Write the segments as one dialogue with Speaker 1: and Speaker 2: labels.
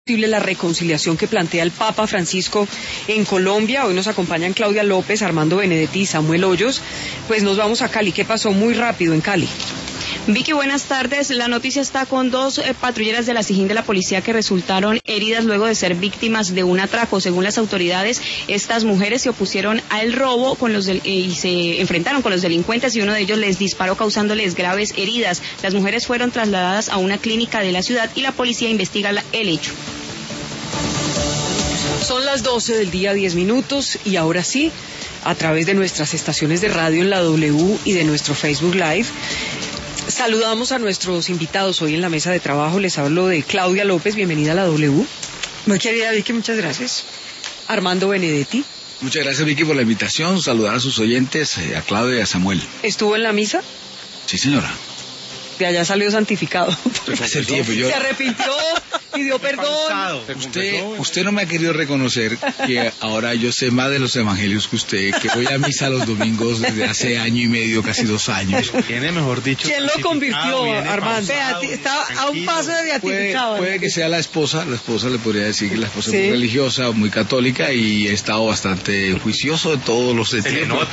Speaker 1: La reconciliación que plantea el Papa Francisco en Colombia. Hoy nos acompañan Claudia López, Armando Benedetti y Samuel Hoyos. Pues nos vamos a Cali. ¿Qué pasó muy rápido en Cali?
Speaker 2: Vicky, buenas tardes. La noticia está con dos patrulleras de la SIJIN de la policía que resultaron heridas luego de ser víctimas de un atraco. Según las autoridades, estas mujeres se opusieron al robo y se enfrentaron con los delincuentes y uno de ellos les disparó causándoles graves heridas. Las mujeres fueron trasladadas a una clínica de la ciudad y la policía investiga el hecho.
Speaker 1: Son las 12 del día, 10 minutos, y ahora sí, a través de nuestras estaciones de radio en la W y de nuestro Facebook Live, saludamos a nuestros invitados hoy en la mesa de trabajo. Les hablo de Claudia López, bienvenida a la W.
Speaker 3: Muy querida Vicky, muchas gracias.
Speaker 1: Armando Benedetti.
Speaker 4: Muchas gracias, Vicky, por la invitación. Saludar a sus oyentes, a Claudia y a Samuel.
Speaker 1: ¿Estuvo en la misa?
Speaker 4: Sí, señora.
Speaker 1: De allá salió santificado.
Speaker 4: Hace tiempo,
Speaker 1: Se arrepintió, pidió perdón.
Speaker 4: Usted no me ha querido reconocer que ahora yo sé más de los evangelios que usted, que voy a misa los domingos desde hace año y medio, casi 2 años.
Speaker 3: Tiene, mejor dicho,
Speaker 1: ¿quién lo convirtió, Armando?
Speaker 3: Estaba a un paso de beatificado.
Speaker 4: Puede que sea la esposa le podría decir que la esposa es muy religiosa, muy católica, y he estado bastante juicioso de todos los sentidos.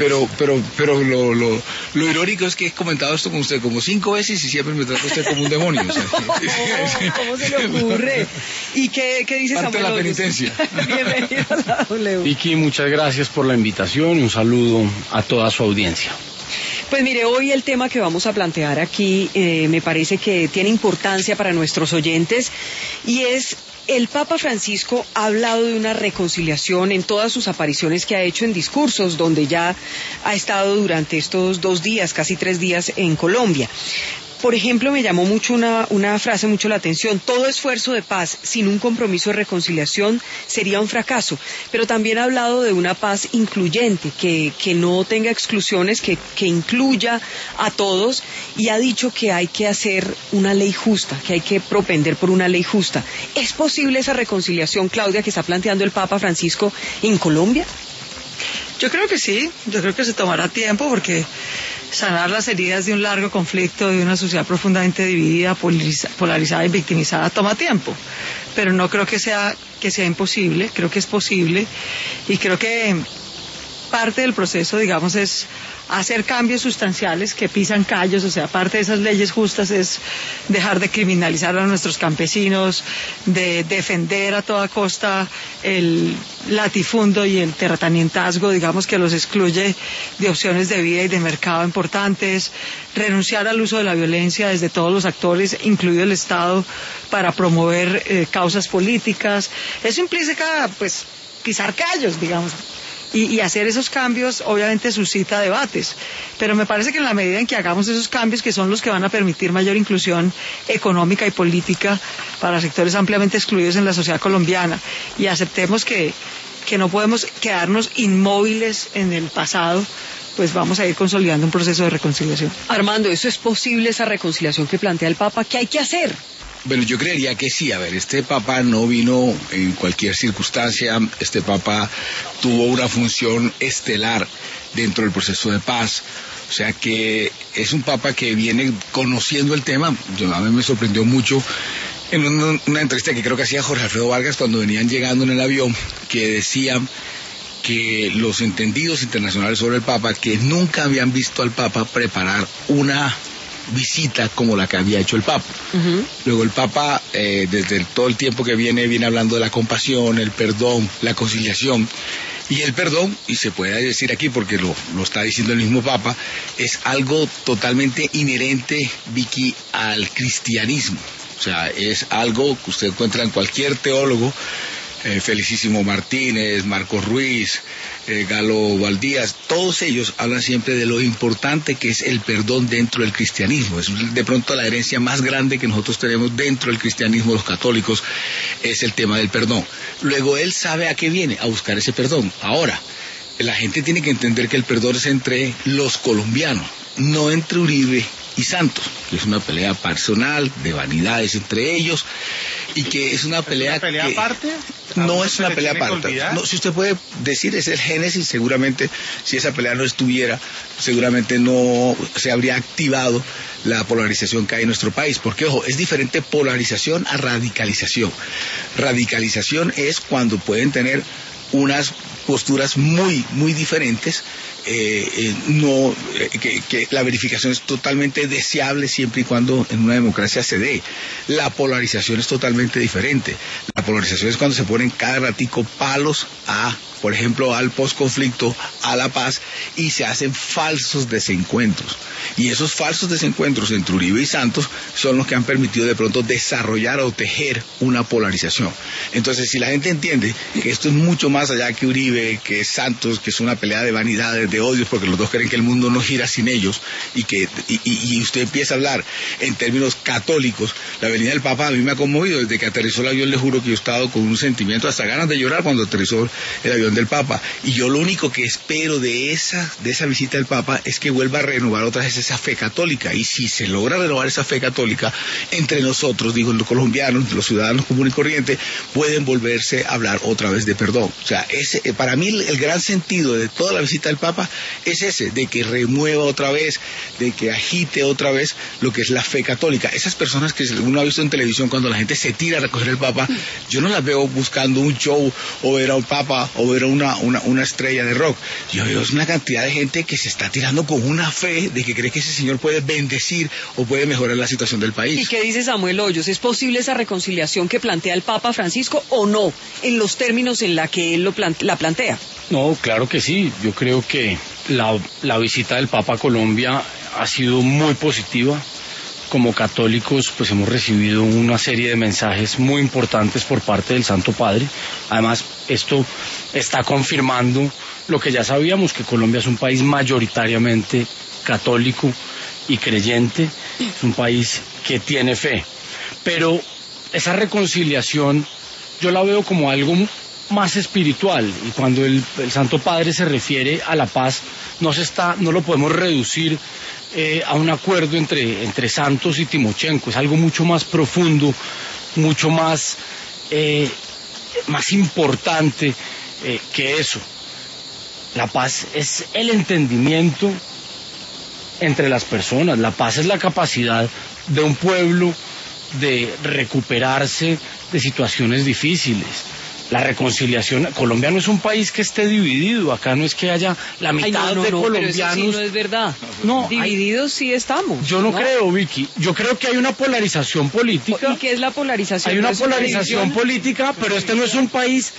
Speaker 4: Pero lo irónico es que he comentado esto con usted como 5 veces y siempre me trata usted como un demonio. O sea,
Speaker 1: ¿cómo se le ocurre? ¿Y qué dice Samuel?
Speaker 4: Ante la penitencia.
Speaker 1: Bienvenido a la W.
Speaker 5: Vicky, muchas gracias por la invitación y un saludo a toda su audiencia.
Speaker 1: Pues mire, hoy el tema que vamos a plantear aquí me parece que tiene importancia para nuestros oyentes, y es: el Papa Francisco ha hablado de una reconciliación en todas sus apariciones que ha hecho en discursos, donde ya ha estado durante estos 2 días, casi 3 días en Colombia. Por ejemplo, me llamó mucho una frase mucho la atención: todo esfuerzo de paz sin un compromiso de reconciliación sería un fracaso. Pero también ha hablado de una paz incluyente, que no tenga exclusiones, que incluya a todos, y ha dicho que hay que hacer una ley justa, que hay que propender por una ley justa. ¿Es posible esa reconciliación, Claudia, que está planteando el Papa Francisco en Colombia?
Speaker 3: Yo creo que sí, yo creo que se tomará tiempo, porque sanar las heridas de un largo conflicto, de una sociedad profundamente dividida, polarizada y victimizada, toma tiempo. Pero no creo que sea imposible, creo que es posible, y creo que parte del proceso, digamos, es hacer cambios sustanciales que pisan callos. O sea, parte de esas leyes justas es dejar de criminalizar a nuestros campesinos, de defender a toda costa el latifundo y el terratenientazgo, digamos, que los excluye de opciones de vida y de mercado importantes, renunciar al uso de la violencia desde todos los actores, incluido el Estado, para promover causas políticas. Eso implica, pues, pisar callos, digamos. Y hacer esos cambios obviamente suscita debates, pero me parece que en la medida en que hagamos esos cambios, que son los que van a permitir mayor inclusión económica y política para sectores ampliamente excluidos en la sociedad colombiana, y aceptemos que no podemos quedarnos inmóviles en el pasado, pues vamos a ir consolidando un proceso de reconciliación.
Speaker 1: Armando, ¿eso es posible, esa reconciliación que plantea el Papa? ¿Qué hay que hacer?
Speaker 4: Bueno, yo creería que sí. A ver, este Papa no vino en cualquier circunstancia. Este Papa tuvo una función estelar dentro del proceso de paz. O sea que es un Papa que viene conociendo el tema. A mí me sorprendió mucho en una entrevista que creo que hacía Jorge Alfredo Vargas cuando venían llegando en el avión, que decían que los entendidos internacionales sobre el Papa, que nunca habían visto al Papa preparar una visita como la que había hecho el Papa. Luego el Papa, desde todo el tiempo que viene hablando de la compasión, el perdón, la conciliación. Y el perdón, y se puede decir aquí porque lo está diciendo el mismo Papa, es algo totalmente inherente, Vicky, al cristianismo. O sea, es algo que usted encuentra en cualquier teólogo, Felicísimo Martínez, Marcos Ruiz, Galo Valdías, todos ellos hablan siempre de lo importante que es el perdón dentro del cristianismo. Es de pronto la herencia más grande que nosotros tenemos dentro del cristianismo, los católicos, es el tema del perdón. Luego él sabe a qué viene, a buscar ese perdón. Ahora, la gente tiene que entender que el perdón es entre los colombianos, no entre Uribe y Santos, que es una pelea personal, de vanidades entre ellos, y que es una pelea,
Speaker 6: ¿Es una pelea aparte?
Speaker 4: No es una pelea aparte. No, si usted puede decir, es el génesis, seguramente si esa pelea no estuviera, seguramente no se habría activado la polarización que hay en nuestro país, porque ojo, es diferente polarización a radicalización. Radicalización es cuando pueden tener unas posturas muy, muy diferentes, que la verificación es totalmente deseable siempre y cuando en una democracia se dé. La polarización es totalmente diferente. La polarización es cuando se ponen cada ratico palos a, por ejemplo, al posconflicto, a la paz, y se hacen falsos desencuentros. Y esos falsos desencuentros entre Uribe y Santos son los que han permitido de pronto desarrollar o tejer una polarización. Entonces, si la gente entiende que esto es mucho más allá que Uribe, que Santos, que es una pelea de vanidades, de odios, porque los dos creen que el mundo no gira sin ellos, y usted empieza a hablar en términos católicos, la venida del Papa a mí me ha conmovido. Desde que aterrizó el avión, le juro que yo he estado con un sentimiento, hasta ganas de llorar cuando aterrizó el avión del Papa, y yo lo único que espero de esa visita del Papa es que vuelva a renovar otra vez esa fe católica, y si se logra renovar esa fe católica entre nosotros, digo, los colombianos, los ciudadanos comunes y corrientes, pueden volverse a hablar otra vez de perdón. O sea, para mí el gran sentido de toda la visita del Papa es ese, de que remueva otra vez, de que agite otra vez lo que es la fe católica. Esas personas que uno ha visto en televisión cuando la gente se tira a recoger el Papa, yo no las veo buscando un show o ver a un Papa o ver a una estrella de rock. Yo veo una cantidad de gente que se está tirando con una fe de que cree que ese señor puede bendecir o puede mejorar la situación del país.
Speaker 1: ¿Y qué dice Samuel Hoyos? ¿Es posible esa reconciliación que plantea el Papa Francisco o no, en los términos en la que él la plantea?
Speaker 5: No, claro que sí. Yo creo que la visita del Papa a Colombia ha sido muy positiva. Como católicos, pues hemos recibido una serie de mensajes muy importantes por parte del Santo Padre. Además, esto está confirmando lo que ya sabíamos, que Colombia es un país mayoritariamente católico y creyente, es un país que tiene fe. Pero esa reconciliación yo la veo como algo más espiritual, y cuando el Santo Padre se refiere a la paz, no lo podemos reducir a un acuerdo entre Santos y Timochenko. Es algo mucho más profundo, mucho más importante que eso. La paz es el entendimiento entre las personas. La paz es la capacidad de un pueblo de recuperarse de situaciones difíciles. La reconciliación. Colombia no es un país que esté dividido. Acá no es que haya la mitad de colombianos.
Speaker 1: Pero eso sí no es verdad. No, divididos sí estamos.
Speaker 5: Yo no creo, Vicky. Yo creo que hay una polarización política.
Speaker 1: ¿Y qué es la polarización?
Speaker 5: Hay una polarización política, pero este no es un país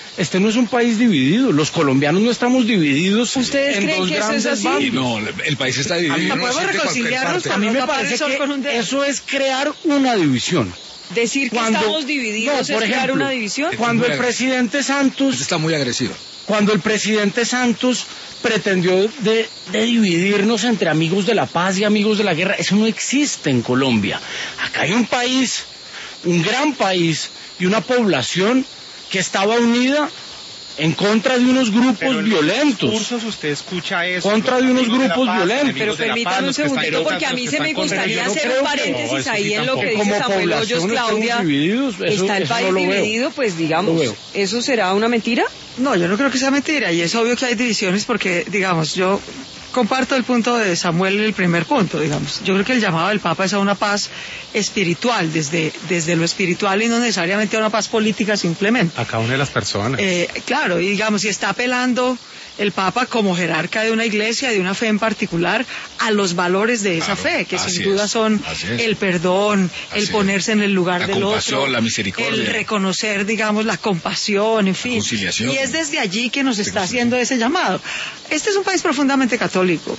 Speaker 5: dividido. Los colombianos no estamos divididos.
Speaker 1: ¿Ustedes creen que eso es así?
Speaker 4: No, el país está dividido.
Speaker 1: ¿Podemos reconciliarnos?
Speaker 5: A mí me parece que eso es crear una división.
Speaker 1: Decir que estamos divididos es crear una división.
Speaker 5: Cuando el presidente Santos
Speaker 4: está muy agresivo.
Speaker 5: Cuando el presidente Santos pretendió de dividirnos entre amigos de la paz y amigos de la guerra, eso no existe en Colombia. Acá hay un país, un gran país y una población que estaba unida en contra de unos grupos violentos.
Speaker 6: Discursos, usted escucha eso.
Speaker 5: Contra de unos grupos violentos.
Speaker 1: Pero permítame un segundito, porque a mí se me gustaría hacer un paréntesis ahí en lo que dice Samuel Hoyos, Claudia. ¿Está el país dividido? Pues digamos, ¿eso será una mentira?
Speaker 3: No, yo no creo que sea mentira, y es obvio que hay divisiones porque, digamos, yo comparto el punto de Samuel en el primer punto, digamos. Yo creo que el llamado del Papa es a una paz espiritual, desde lo espiritual, y no necesariamente a una paz política simplemente.
Speaker 6: A cada una de las personas.
Speaker 3: Claro, y digamos, si está apelando el Papa como jerarca de una iglesia, de una fe en particular, a los valores de esa fe, que sin duda son el perdón, el ponerse en el lugar del otro,
Speaker 4: la misericordia,
Speaker 3: el reconocer, digamos, la compasión, en fin. Y es desde allí que nos está haciendo ese llamado. Este es un país profundamente católico,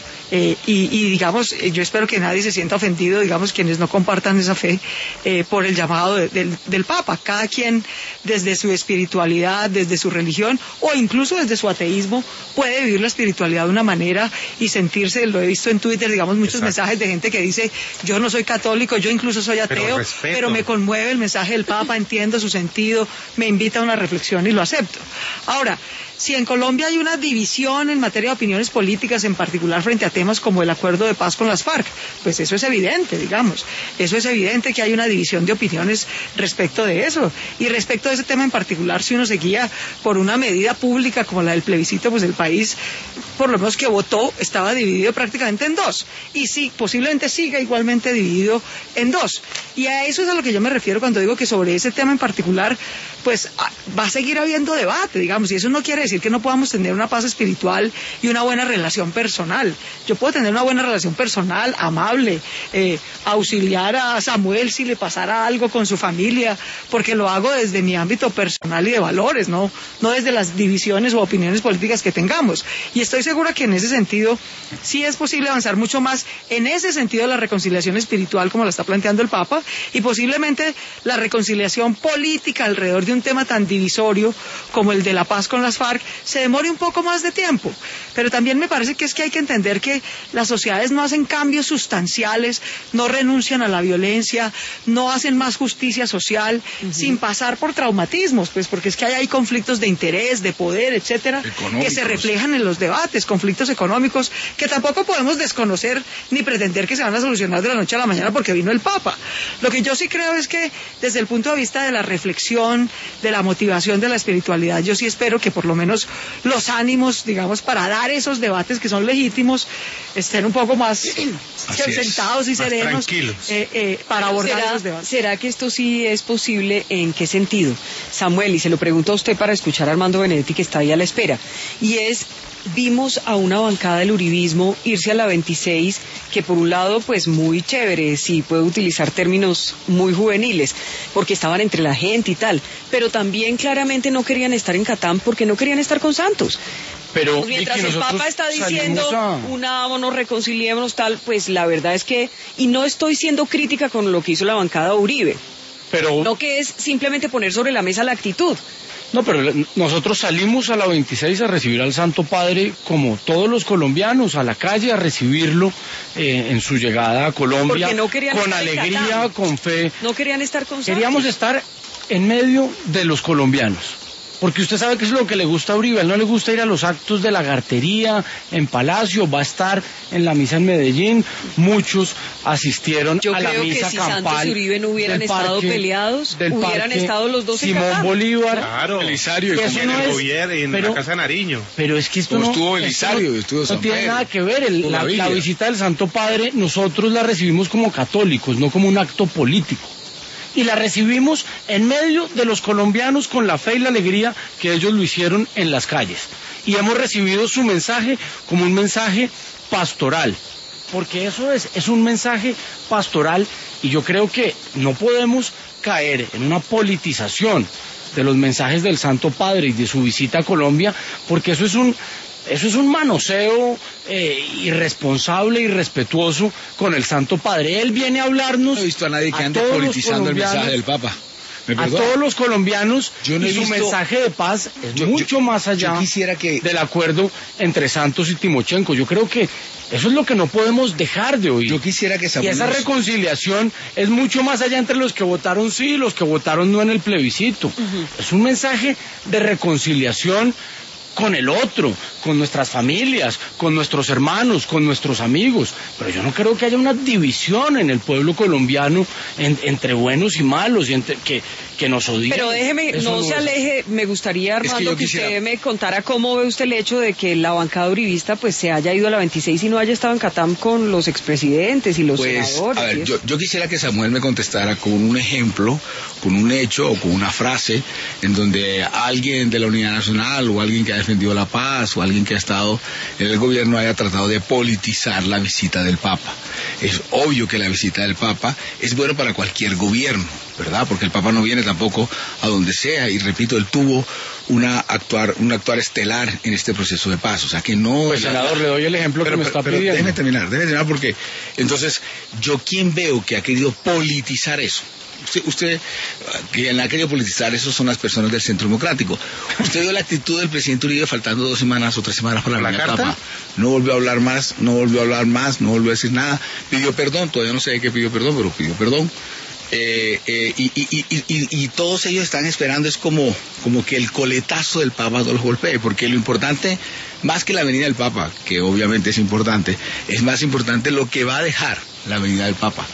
Speaker 3: y digamos, yo espero que nadie se sienta ofendido, digamos, quienes no compartan esa fe, por el llamado del Papa. Cada quien, desde su espiritualidad, desde su religión, o incluso desde su ateísmo, puede vivir la espiritualidad de una manera y sentirse, lo he visto en Twitter, digamos, muchos mensajes de gente que dice, yo no soy católico, yo incluso soy ateo, pero me conmueve el mensaje del Papa, entiendo su sentido, me invita a una reflexión y lo acepto. Ahora, si en Colombia hay una división en materia de opiniones políticas, en particular frente a temas como el acuerdo de paz con las FARC, pues eso es evidente, digamos. Eso es evidente que hay una división de opiniones respecto de eso. Y respecto a ese tema en particular, si uno se guía por una medida pública como la del plebiscito, pues el país, por lo menos que votó, estaba dividido prácticamente en dos. Y sí, posiblemente siga igualmente dividido en dos. Y a eso es a lo que yo me refiero cuando digo que sobre ese tema en particular, pues va a seguir habiendo debate, digamos, y eso no quiere decir que no podamos tener una paz espiritual y una buena relación personal. Yo puedo tener una buena relación personal, amable, auxiliar a Samuel si le pasara algo con su familia, porque lo hago desde mi ámbito personal y de valores, no desde las divisiones o opiniones políticas que tengamos. Y estoy segura que en ese sentido sí es posible avanzar mucho más en ese sentido de la reconciliación espiritual como la está planteando el Papa, y posiblemente la reconciliación política alrededor de un tema tan divisorio como el de la paz con las FARC se demore un poco más de tiempo. Pero también me parece que hay que entender que las sociedades no hacen cambios sustanciales, no renuncian a la violencia, no hacen más justicia social sin pasar por traumatismos, pues porque es que hay conflictos de interés, de poder, etcétera, que se reflejan en los debates, conflictos económicos que tampoco podemos desconocer ni pretender que se van a solucionar de la noche a la mañana porque vino el Papa. Lo que yo sí creo es que desde el punto de vista de la reflexión, de la motivación de la espiritualidad, yo sí espero que por lo menos los ánimos, digamos, para dar esos debates que son legítimos, estén un poco más sentados y serenos para abordar esos debates.
Speaker 1: ¿Será que esto sí es posible? ¿En qué sentido? Samuel, y se lo pregunto a usted para escuchar a Armando Benedetti, que está ahí a la espera, y es: vimos a una bancada del uribismo irse a la 26, que por un lado, pues muy chévere, sí puedo utilizar términos muy juveniles, porque estaban entre la gente y tal, pero también claramente no querían estar en Catán porque no querían estar con Santos.
Speaker 5: Pero
Speaker 1: pues mientras el Papa está diciendo unámonos, reconciliémonos, tal, pues la verdad es que, y no estoy siendo crítica con lo que hizo la bancada Uribe,
Speaker 5: pero
Speaker 1: no, que es simplemente poner sobre la mesa la actitud.
Speaker 5: No, pero nosotros salimos a la 26 a recibir al Santo Padre como todos los colombianos, a la calle a recibirlo en su llegada a Colombia,
Speaker 1: no
Speaker 5: con alegría, con fe.
Speaker 1: No querían estar con Santos.
Speaker 5: Queríamos estar en medio de los colombianos. Porque usted sabe que es lo que le gusta a Uribe, a él no le gusta ir a los actos de lagartería en Palacio, va a estar en la misa en Medellín, muchos asistieron a la misa campal.
Speaker 1: Yo creo que si Santos y Uribe no hubieran estado peleados, hubieran estado los dos en Catán.
Speaker 5: Simón Bolívar,
Speaker 6: claro,
Speaker 4: Belisario,
Speaker 6: y en el gobierno, en la Casa Nariño.
Speaker 5: Pero es que esto no
Speaker 4: estuvo Belisario, estuvo San Pedro,
Speaker 5: no tiene nada que ver, la visita del Santo Padre nosotros la recibimos como católicos, no como un acto político. Y la recibimos en medio de los colombianos con la fe y la alegría que ellos lo hicieron en las calles. Y hemos recibido su mensaje como un mensaje pastoral, porque eso es un mensaje pastoral, y yo creo que no podemos caer en una politización de los mensajes del Santo Padre y de su visita a Colombia, porque eso es un manoseo irresponsable y irrespetuoso con el Santo Padre. Él viene a hablarnos.
Speaker 4: No he visto a nadie que ande politizando el mensaje del Papa.
Speaker 5: A todos los colombianos, y su mensaje de paz es mucho más allá del acuerdo entre Santos y Timochenko. Yo creo que eso es lo que no podemos dejar de oír.
Speaker 4: Yo quisiera que
Speaker 5: Y esa reconciliación es mucho más allá entre los que votaron sí y los que votaron no en el plebiscito. Es un mensaje de reconciliación con el otro, con nuestras familias, con nuestros hermanos, con nuestros amigos. Pero yo no creo que haya una división en el pueblo colombiano entre buenos y malos, y que nos odien.
Speaker 1: Pero déjeme, no se aleje, me gustaría, Armando, que usted me contara cómo ve usted el hecho de que la bancada uribista pues se haya ido a la 26 y no haya estado en Catán con los expresidentes y los senadores.
Speaker 4: A ver, yo quisiera que Samuel me contestara con un ejemplo, con un hecho o con una frase en donde alguien de la Unidad Nacional o alguien que ha defendido la paz o alguien que ha estado en el gobierno haya tratado de politizar la visita del Papa. Es obvio que la visita del Papa es bueno para cualquier gobierno, ¿verdad? Porque el Papa no viene tampoco a donde sea, y repito, él tuvo un actuar estelar en este proceso de paz, o sea que no...
Speaker 5: Pues senador, le doy el ejemplo que me está pidiendo.
Speaker 4: Déjeme terminar, porque entonces yo quién veo que ha querido politizar eso. Usted quien ha querido politizar eso son las personas del Centro Democrático. Usted vio la actitud del presidente Uribe faltando 2 semanas o 3 semanas para la carta. No volvió a hablar más, no volvió a decir nada. Pidió perdón, todavía no sé de qué pidió perdón, pero pidió perdón. y todos ellos están esperando, es como que el coletazo del Papa no los golpee, porque lo importante, más que la venida del Papa, que obviamente es importante, es más importante lo que va a dejar la venida del Papa.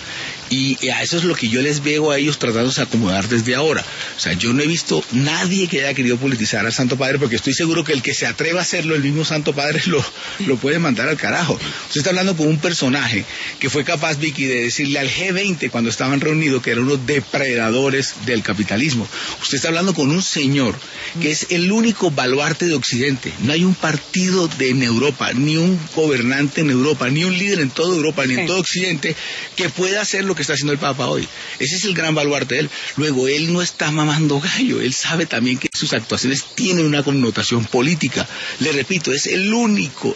Speaker 4: Y a eso es lo que yo les veo a ellos tratándose de acomodar desde ahora. O sea, yo no he visto nadie que haya querido politizar al Santo Padre, porque estoy seguro que el que se atreva a hacerlo, el mismo Santo Padre lo puede mandar al carajo. Usted está hablando con un personaje que fue capaz, Vicky, de decirle al G20 cuando estaban reunidos que eran unos depredadores del capitalismo. Usted está hablando con un señor que es el único baluarte de Occidente. No hay un partido en Europa, ni un gobernante en Europa, ni un líder en toda Europa, ni en todo Occidente que pueda hacer lo que está haciendo el Papa hoy. Ese es el gran baluarte de él. Luego, él no está mamando gallo, él sabe también que sus actuaciones tienen una connotación política. Le repito, es el único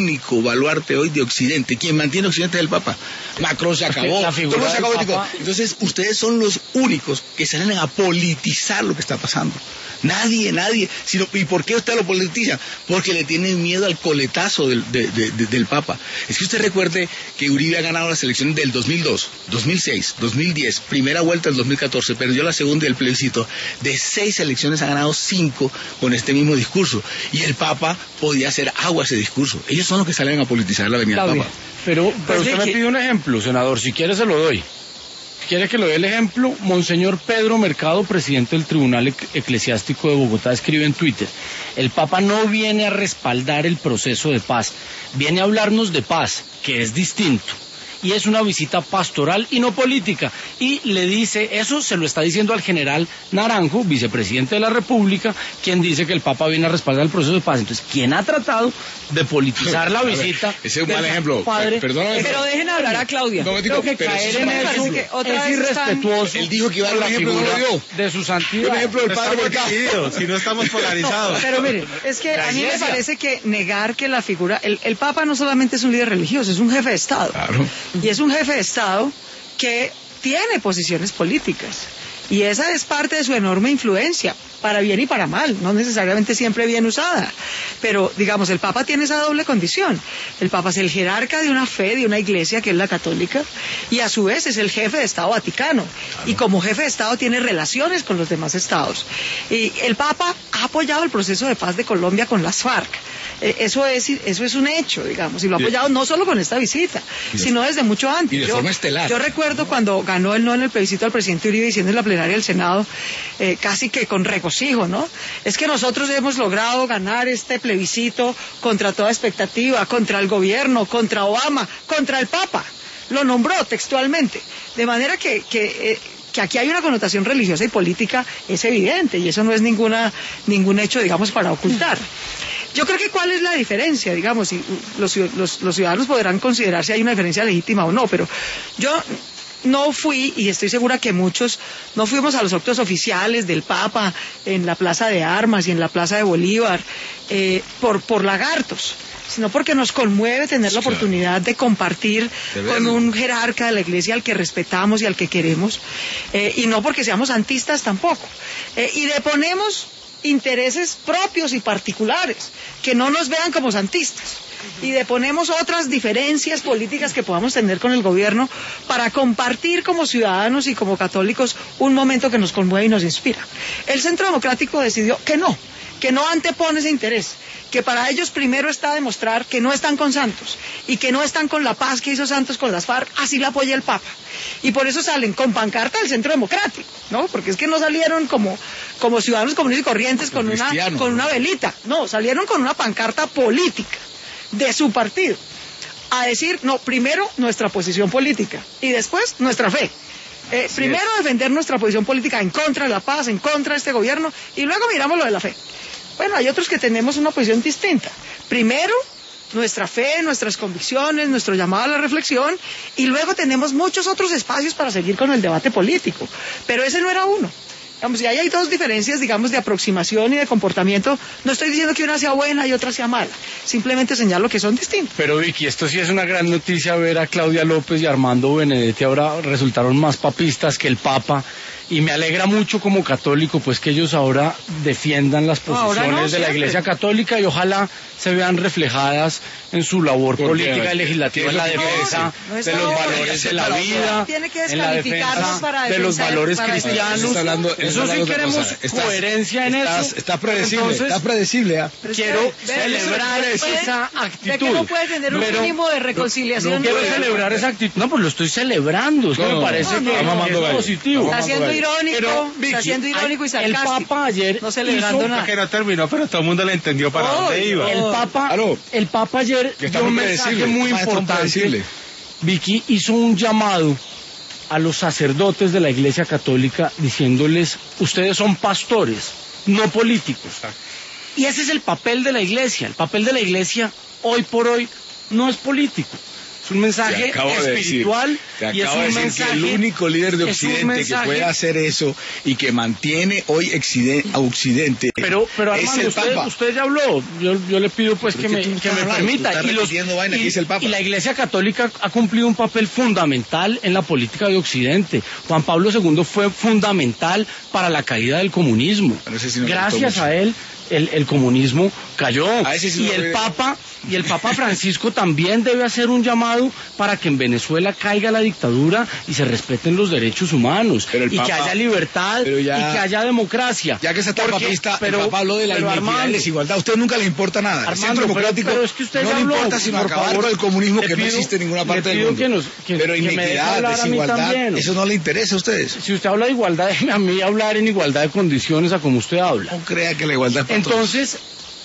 Speaker 4: baluarte hoy de Occidente. Quien mantiene Occidente es el Papa. Macron se acabó, todo se acabó. Entonces, ustedes son los únicos que salen a politizar lo que está pasando. Nadie. ¿Y por qué usted lo politiza? Porque le tienen miedo al coletazo del Papa. Es que usted recuerde que Uribe ha ganado las elecciones del 2002, 2006, 2010, primera vuelta del 2014, perdió la segunda y el plebiscito. De 6 elecciones ha ganado 5 con este mismo discurso. Y el Papa podía hacer agua ese discurso. Ellos son los que salen a politizar la venida del Papa.
Speaker 5: Pero usted me pide un ejemplo, senador, si quiere se lo doy. ¿Quiere que le dé el ejemplo? Monseñor Pedro Mercado, presidente del Tribunal Eclesiástico de Bogotá, escribe en Twitter: el Papa no viene a respaldar el proceso de paz, viene a hablarnos de paz, que es distinto. Y es una visita pastoral y no política. Y le dice, eso se lo está diciendo al general Naranjo, vicepresidente de la República, quien dice que el Papa viene a respaldar el proceso de paz. Entonces, ¿quién ha tratado de politizar la visita?
Speaker 4: Ese es un mal ejemplo.
Speaker 1: Perdóname, pero dejen hablar a Claudia.
Speaker 5: Creo que caer en eso es irrespetuoso.
Speaker 4: Él dijo que iba a dar un ejemplo
Speaker 5: de su santidad.
Speaker 4: Un ejemplo del Padre
Speaker 6: divididos, si no estamos polarizados.
Speaker 3: Pero mire, es que a mí me parece que negar que la figura... El Papa no solamente es un líder religioso, es un jefe de Estado.
Speaker 4: Claro.
Speaker 3: Y es un jefe de Estado que tiene posiciones políticas. Y esa es parte de su enorme influencia, para bien y para mal, no necesariamente siempre bien usada. Pero, digamos, el Papa tiene esa doble condición. El Papa es el jerarca de una fe, de una iglesia que es la católica, y a su vez es el jefe de Estado Vaticano. Y como jefe de Estado tiene relaciones con los demás estados. Y el Papa ha apoyado el proceso de paz de Colombia con las FARC. Eso es un hecho, digamos, y lo ha apoyado no solo con esta visita, sino desde mucho antes.
Speaker 4: Y de forma estelar.
Speaker 3: Yo recuerdo cuando ganó el no en el plebiscito al presidente Uribe, diciendo en la plenaria del Senado, casi que con regocijo, ¿no? Es que nosotros hemos logrado ganar este plebiscito contra toda expectativa, contra el gobierno, contra Obama, contra el Papa. Lo nombró textualmente. De manera que aquí hay una connotación religiosa y política, es evidente, y eso no es ningún hecho, digamos, para ocultar. Yo creo que cuál es la diferencia, digamos, y los ciudadanos podrán considerar si hay una diferencia legítima o no, pero yo no fui, y estoy segura que muchos no fuimos a los actos oficiales del Papa en la Plaza de Armas y en la Plaza de Bolívar por lagartos, sino porque nos conmueve tener la oportunidad de compartir con un jerarca de la Iglesia al que respetamos y al que queremos, y no porque seamos santistas tampoco, y deponemos intereses propios y particulares, que no nos vean como santistas, y deponemos otras diferencias políticas que podamos tener con el gobierno para compartir como ciudadanos y como católicos un momento que nos conmueve y nos inspira. El Centro Democrático decidió que no antepone ese interés, que para ellos primero está demostrar que no están con Santos y que no están con la paz que hizo Santos con las FARC, así la apoya el Papa. Y por eso salen con pancarta del Centro Democrático, ¿no? Porque es que no salieron como ciudadanos comunes y corrientes con una velita, no, salieron con una pancarta política de su partido, a decir, no, primero nuestra posición política y después nuestra fe. Primero defender nuestra posición política en contra de la paz, en contra de este gobierno, y luego miramos lo de la fe. Bueno, hay otros que tenemos una posición distinta. Primero, nuestra fe, nuestras convicciones, nuestro llamado a la reflexión, y luego tenemos muchos otros espacios para seguir con el debate político. Pero ese no era uno. Digamos, y ahí hay dos diferencias, digamos, de aproximación y de comportamiento. No estoy diciendo que una sea buena y otra sea mala. Simplemente señalo que son distintos.
Speaker 5: Pero Vicky, esto sí es una gran noticia, ver a Claudia López y Armando Benedetti ahora resultaron más papistas que el Papa. Y me alegra mucho como católico, pues, que ellos ahora defiendan las posiciones de la Iglesia Católica, y ojalá se vean reflejadas en su labor
Speaker 4: ¿Por qué?
Speaker 5: política y legislativa, en la defensa de los valores de la vida,
Speaker 1: Tiene que
Speaker 5: en la
Speaker 1: descalificarnos para
Speaker 5: defensa de los
Speaker 1: defender-
Speaker 5: valores
Speaker 1: para
Speaker 5: cristianos.
Speaker 1: defender-
Speaker 5: Eso sí queremos coherencia en eso.
Speaker 4: Está predecible,
Speaker 5: Entonces,
Speaker 4: está predecible. ¿Ah?
Speaker 1: Pero
Speaker 5: quiero
Speaker 1: usted-
Speaker 5: celebrar
Speaker 1: ¿Puede-
Speaker 5: esa
Speaker 1: ¿De
Speaker 5: actitud.
Speaker 1: que no puede tener un
Speaker 5: Pero
Speaker 1: mínimo de reconciliación?
Speaker 5: no quiero celebrar esa actitud. No, pues lo estoy celebrando. Es que me parece que es positivo.
Speaker 1: Está siendo irónico,
Speaker 5: Pero,
Speaker 1: está siendo irónico y
Speaker 5: el
Speaker 1: sarcástico.
Speaker 5: Papa ayer
Speaker 1: No celebrando
Speaker 5: hizo-
Speaker 1: nada.
Speaker 6: Que no terminó, pero todo el mundo le entendió para dónde iba.
Speaker 5: El Papa ayer
Speaker 4: Que está
Speaker 5: dio un
Speaker 4: muy
Speaker 5: mensaje
Speaker 4: predecible,
Speaker 5: muy
Speaker 4: está muy
Speaker 5: importante.
Speaker 4: predecible.
Speaker 5: Vicky hizo un llamado a los sacerdotes de la Iglesia Católica diciéndoles, ustedes son pastores, no políticos. Y ese es el papel de la Iglesia. El papel de la Iglesia hoy por hoy no es político. Es un mensaje espiritual y es un mensaje...
Speaker 4: que el único líder de
Speaker 5: es un
Speaker 4: Occidente
Speaker 5: mensaje-
Speaker 4: que puede hacer eso y que mantiene hoy a Occidente
Speaker 5: Pero
Speaker 4: es
Speaker 5: Armando,
Speaker 4: el Papa.
Speaker 5: usted ya habló, yo le pido pues
Speaker 4: Pero
Speaker 5: que
Speaker 4: es que
Speaker 5: me,
Speaker 4: tú
Speaker 5: que
Speaker 4: estás
Speaker 5: me
Speaker 4: hablando,
Speaker 5: permita.
Speaker 4: tú estás repitiendo vaina, aquí dice el Papa.
Speaker 5: Y la Iglesia Católica ha cumplido un papel fundamental en la política de Occidente. Juan Pablo II fue fundamental para la caída del comunismo.
Speaker 4: Pero ese sí no le
Speaker 5: Gracias
Speaker 4: gustó mucho.
Speaker 5: a él, el comunismo cayó.
Speaker 4: A ese sí
Speaker 5: Y
Speaker 4: no
Speaker 5: el
Speaker 4: le-
Speaker 5: Papa Francisco también debe hacer un llamado para que en Venezuela caiga la dictadura y se respeten los derechos humanos,
Speaker 4: Pero el
Speaker 5: y que
Speaker 4: Papa-
Speaker 5: haya libertad,
Speaker 4: pero ya-
Speaker 5: y que haya democracia.
Speaker 4: Ya que está tan
Speaker 5: Porque-
Speaker 4: papista,
Speaker 5: pero-
Speaker 4: el Papa habló de la
Speaker 5: pero,
Speaker 4: inequidad y
Speaker 5: Armando,
Speaker 4: desigualdad. A usted nunca le importa nada. El
Speaker 5: Armando,
Speaker 4: Centro Democrático
Speaker 5: pero es que usted
Speaker 4: no
Speaker 5: ya
Speaker 4: le
Speaker 5: habló,
Speaker 4: importa sino
Speaker 5: por
Speaker 4: acabar
Speaker 5: favor,
Speaker 4: con el comunismo
Speaker 5: le
Speaker 4: que no
Speaker 5: pido-
Speaker 4: existe en ninguna
Speaker 5: le
Speaker 4: parte del
Speaker 5: pido
Speaker 4: mundo.
Speaker 5: que
Speaker 4: Pero
Speaker 5: me deje
Speaker 4: inequidad,
Speaker 5: hablar a mí
Speaker 4: desigualdad,
Speaker 5: también.
Speaker 4: eso no le interesa a ustedes.
Speaker 5: Si usted habla de igualdad, déjeme a mí hablar en igualdad de condiciones a como usted habla.
Speaker 4: No crea que la igualdad es para todos.
Speaker 5: Entonces,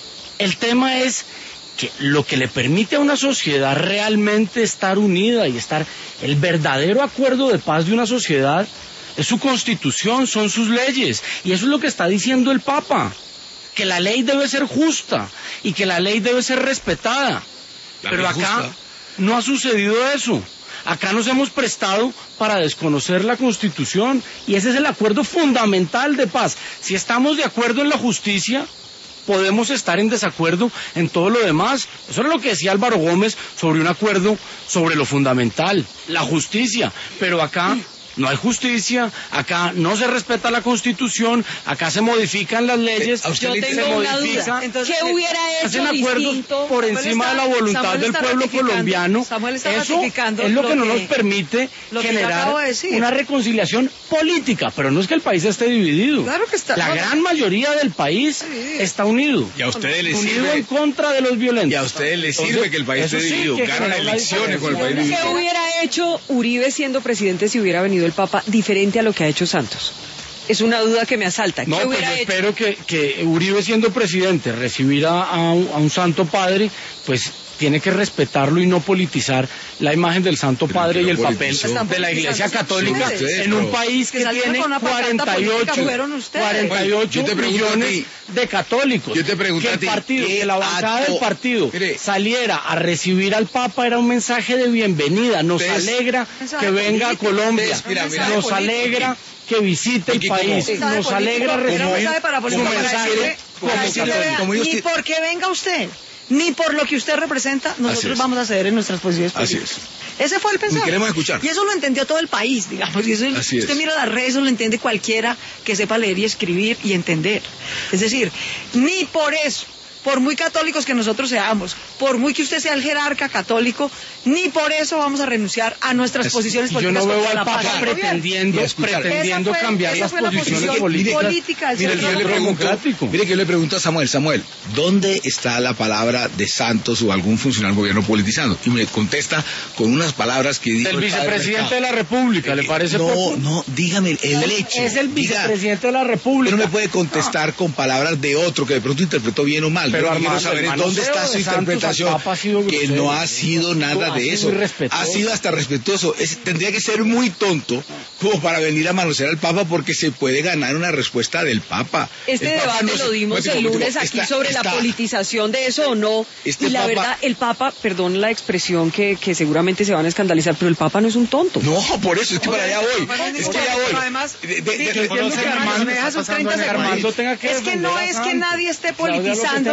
Speaker 5: el tema es que lo que le permite a una sociedad realmente estar unida y estar el verdadero acuerdo de paz de una sociedad es su constitución, son sus leyes. Y eso es lo que está diciendo el Papa, que la ley debe ser justa y que la ley debe ser respetada.
Speaker 4: La
Speaker 5: Pero
Speaker 4: ley
Speaker 5: acá
Speaker 4: justa.
Speaker 5: no ha sucedido eso. Acá nos hemos prestado para desconocer la Constitución y ese es el acuerdo fundamental de paz. Si estamos de acuerdo en la justicia, podemos estar en desacuerdo en todo lo demás. Eso es lo que decía Álvaro Gómez sobre un acuerdo sobre lo fundamental, la justicia. Pero acá no hay justicia, acá no se respeta la Constitución, acá se modifican las leyes,
Speaker 4: A usted
Speaker 1: Yo
Speaker 4: le
Speaker 1: tengo
Speaker 4: interesa-
Speaker 1: una
Speaker 5: modifica.
Speaker 1: duda. Entonces,
Speaker 2: ¿Qué hubiera
Speaker 5: hacen
Speaker 2: hecho
Speaker 5: acuerdos
Speaker 2: distinto?
Speaker 5: por
Speaker 1: Samuel
Speaker 5: encima de la
Speaker 1: está-
Speaker 5: voluntad
Speaker 1: Samuel
Speaker 5: del
Speaker 1: está
Speaker 5: pueblo
Speaker 1: ratificando-
Speaker 5: colombiano.
Speaker 1: Samuel está
Speaker 5: Eso
Speaker 1: ratificando
Speaker 5: es lo que no
Speaker 1: lo
Speaker 5: nos
Speaker 1: que-
Speaker 5: permite
Speaker 1: lo que yo
Speaker 5: generar
Speaker 1: acabo de decir.
Speaker 5: una reconciliación política, pero no es que el país esté dividido.
Speaker 1: Claro que está.
Speaker 5: La
Speaker 1: No,
Speaker 5: gran mayoría del país está unido.
Speaker 4: Y a ustedes les
Speaker 5: Unido
Speaker 4: sirve-
Speaker 5: en contra de los violentos.
Speaker 4: Y a ustedes les
Speaker 5: Entonces,
Speaker 4: sirve que el país
Speaker 5: eso
Speaker 4: esté
Speaker 5: sí
Speaker 4: dividido.
Speaker 5: que
Speaker 4: Ganan
Speaker 5: genera la
Speaker 4: elecciones con el país
Speaker 5: diferencia.
Speaker 4: dividido.
Speaker 1: ¿Qué hubiera hecho Uribe siendo presidente si hubiera venido el Papa diferente a lo que ha hecho Santos? Es una duda que me asalta.
Speaker 5: No,
Speaker 1: ¿Qué
Speaker 5: pues yo
Speaker 1: hubiera hecho?
Speaker 5: espero que Uribe siendo presidente recibir a un Santo Padre, pues tiene que respetarlo y no politizar la imagen del Santo
Speaker 4: Pero
Speaker 5: Padre
Speaker 4: que
Speaker 5: y el
Speaker 4: lo
Speaker 5: papel
Speaker 4: politizó.
Speaker 5: de la Iglesia
Speaker 1: Están
Speaker 5: Católica
Speaker 1: politizando
Speaker 5: en un
Speaker 4: ustedes,
Speaker 5: país
Speaker 1: que
Speaker 5: que
Speaker 1: salieron
Speaker 5: tiene
Speaker 1: con una pancarta política
Speaker 5: 48,
Speaker 1: fueron ustedes.
Speaker 5: 48
Speaker 4: Yo te pregunto a ti,
Speaker 5: millones de católicos.
Speaker 4: yo te pregunto
Speaker 5: que
Speaker 4: a
Speaker 5: el
Speaker 4: ti,
Speaker 5: partido,
Speaker 4: ¿qué
Speaker 5: que la bancada
Speaker 4: acto?
Speaker 5: del partido
Speaker 4: Mire,
Speaker 5: saliera a recibir al Papa era un mensaje de bienvenida. Nos
Speaker 4: ustedes-
Speaker 5: alegra
Speaker 1: mensaje
Speaker 5: que venga a
Speaker 1: político.
Speaker 5: Colombia.
Speaker 4: Ustedes, mira,
Speaker 5: Nos
Speaker 1: político.
Speaker 5: alegra que visite el
Speaker 4: Vicky, ¿cómo?
Speaker 5: país.
Speaker 1: Mensaje
Speaker 5: Nos
Speaker 1: político,
Speaker 5: alegra
Speaker 1: era un
Speaker 5: recibir
Speaker 1: mensaje para
Speaker 5: su
Speaker 1: político, para
Speaker 5: mensaje
Speaker 1: decirle-
Speaker 5: como
Speaker 1: para decirle,
Speaker 5: católico.
Speaker 1: vea,
Speaker 4: como ellos
Speaker 1: ni
Speaker 4: ti-
Speaker 1: porque venga usted, ni por lo que usted representa,
Speaker 4: Así
Speaker 1: nosotros
Speaker 4: es.
Speaker 1: vamos a ceder en nuestras posiciones
Speaker 4: Así
Speaker 1: políticas. Ese fue el pensamiento.
Speaker 4: queremos escuchar.
Speaker 1: Y eso lo entendió todo el país, digamos. Y eso,
Speaker 4: Así es.
Speaker 1: usted mira las redes, eso lo entiende cualquiera que sepa leer y escribir y entender. Es decir, ni por eso, por muy católicos que nosotros seamos, por muy que usted sea el jerarca católico, ni por eso vamos a renunciar a nuestras posiciones
Speaker 5: Yo
Speaker 1: políticas.
Speaker 5: no veo
Speaker 1: contra
Speaker 5: al
Speaker 1: la paz
Speaker 5: Papa
Speaker 1: del gobierno.
Speaker 5: pretendiendo
Speaker 4: Y escuchar.
Speaker 5: pretendiendo cambiar
Speaker 1: esa
Speaker 5: las
Speaker 1: fue la
Speaker 5: posiciones
Speaker 1: posición
Speaker 5: políticas
Speaker 1: del
Speaker 4: Mire, que yo
Speaker 1: Centro
Speaker 4: le pregunto,
Speaker 5: Democrático.
Speaker 4: mire que yo le pregunto a Samuel, ¿dónde está la palabra de Santos o algún funcionario del gobierno politizando? Y me contesta con unas palabras que dijo
Speaker 5: El
Speaker 4: padre
Speaker 5: vicepresidente de la
Speaker 4: Mercado.
Speaker 5: República, ¿le parece poco?
Speaker 4: No, dígame el hecho.
Speaker 5: Es el
Speaker 4: Diga,
Speaker 5: vicepresidente de la República.
Speaker 4: pero no me puede contestar con palabras de otro que de pronto interpretó bien o mal.
Speaker 5: Pero,
Speaker 4: Yo lo que quiero
Speaker 5: Armando,
Speaker 4: saber
Speaker 5: el
Speaker 4: es dónde
Speaker 5: manoseo
Speaker 4: está su
Speaker 5: de Santos
Speaker 4: interpretación,
Speaker 5: al Papa ha sido
Speaker 4: que
Speaker 5: grosero.
Speaker 4: no ha sido nada
Speaker 5: Ha
Speaker 4: de
Speaker 5: sido
Speaker 4: eso.
Speaker 5: irrespetuoso.
Speaker 4: Ha sido hasta respetuoso. Tendría que ser muy tonto como para venir a manosear al Papa porque se puede ganar una respuesta del Papa.
Speaker 1: Este
Speaker 4: El Papa
Speaker 1: debate
Speaker 4: no se-
Speaker 1: lo dimos
Speaker 4: Momentico,
Speaker 1: el lunes
Speaker 4: momentico.
Speaker 1: aquí sobre la politización de eso o no.
Speaker 4: Este
Speaker 1: y la
Speaker 4: Papa-
Speaker 1: verdad, el Papa, perdón la expresión que seguramente se van a escandalizar, pero el Papa no es un tonto.
Speaker 4: No, por eso, es que para allá voy.
Speaker 1: Pero
Speaker 4: Es que allá voy.
Speaker 1: además,
Speaker 4: De- de-
Speaker 1: sí,
Speaker 4: de-
Speaker 1: entiendo
Speaker 5: conoce
Speaker 1: que
Speaker 5: a
Speaker 1: Armando
Speaker 5: Armando,
Speaker 1: me deja
Speaker 5: está
Speaker 1: sus
Speaker 5: pasando
Speaker 1: 30
Speaker 5: en
Speaker 1: segundos.
Speaker 5: Armando tenga que
Speaker 1: Es que no
Speaker 5: defender a
Speaker 1: es que
Speaker 5: Santos.
Speaker 1: nadie esté
Speaker 5: Claudia López
Speaker 1: politizando.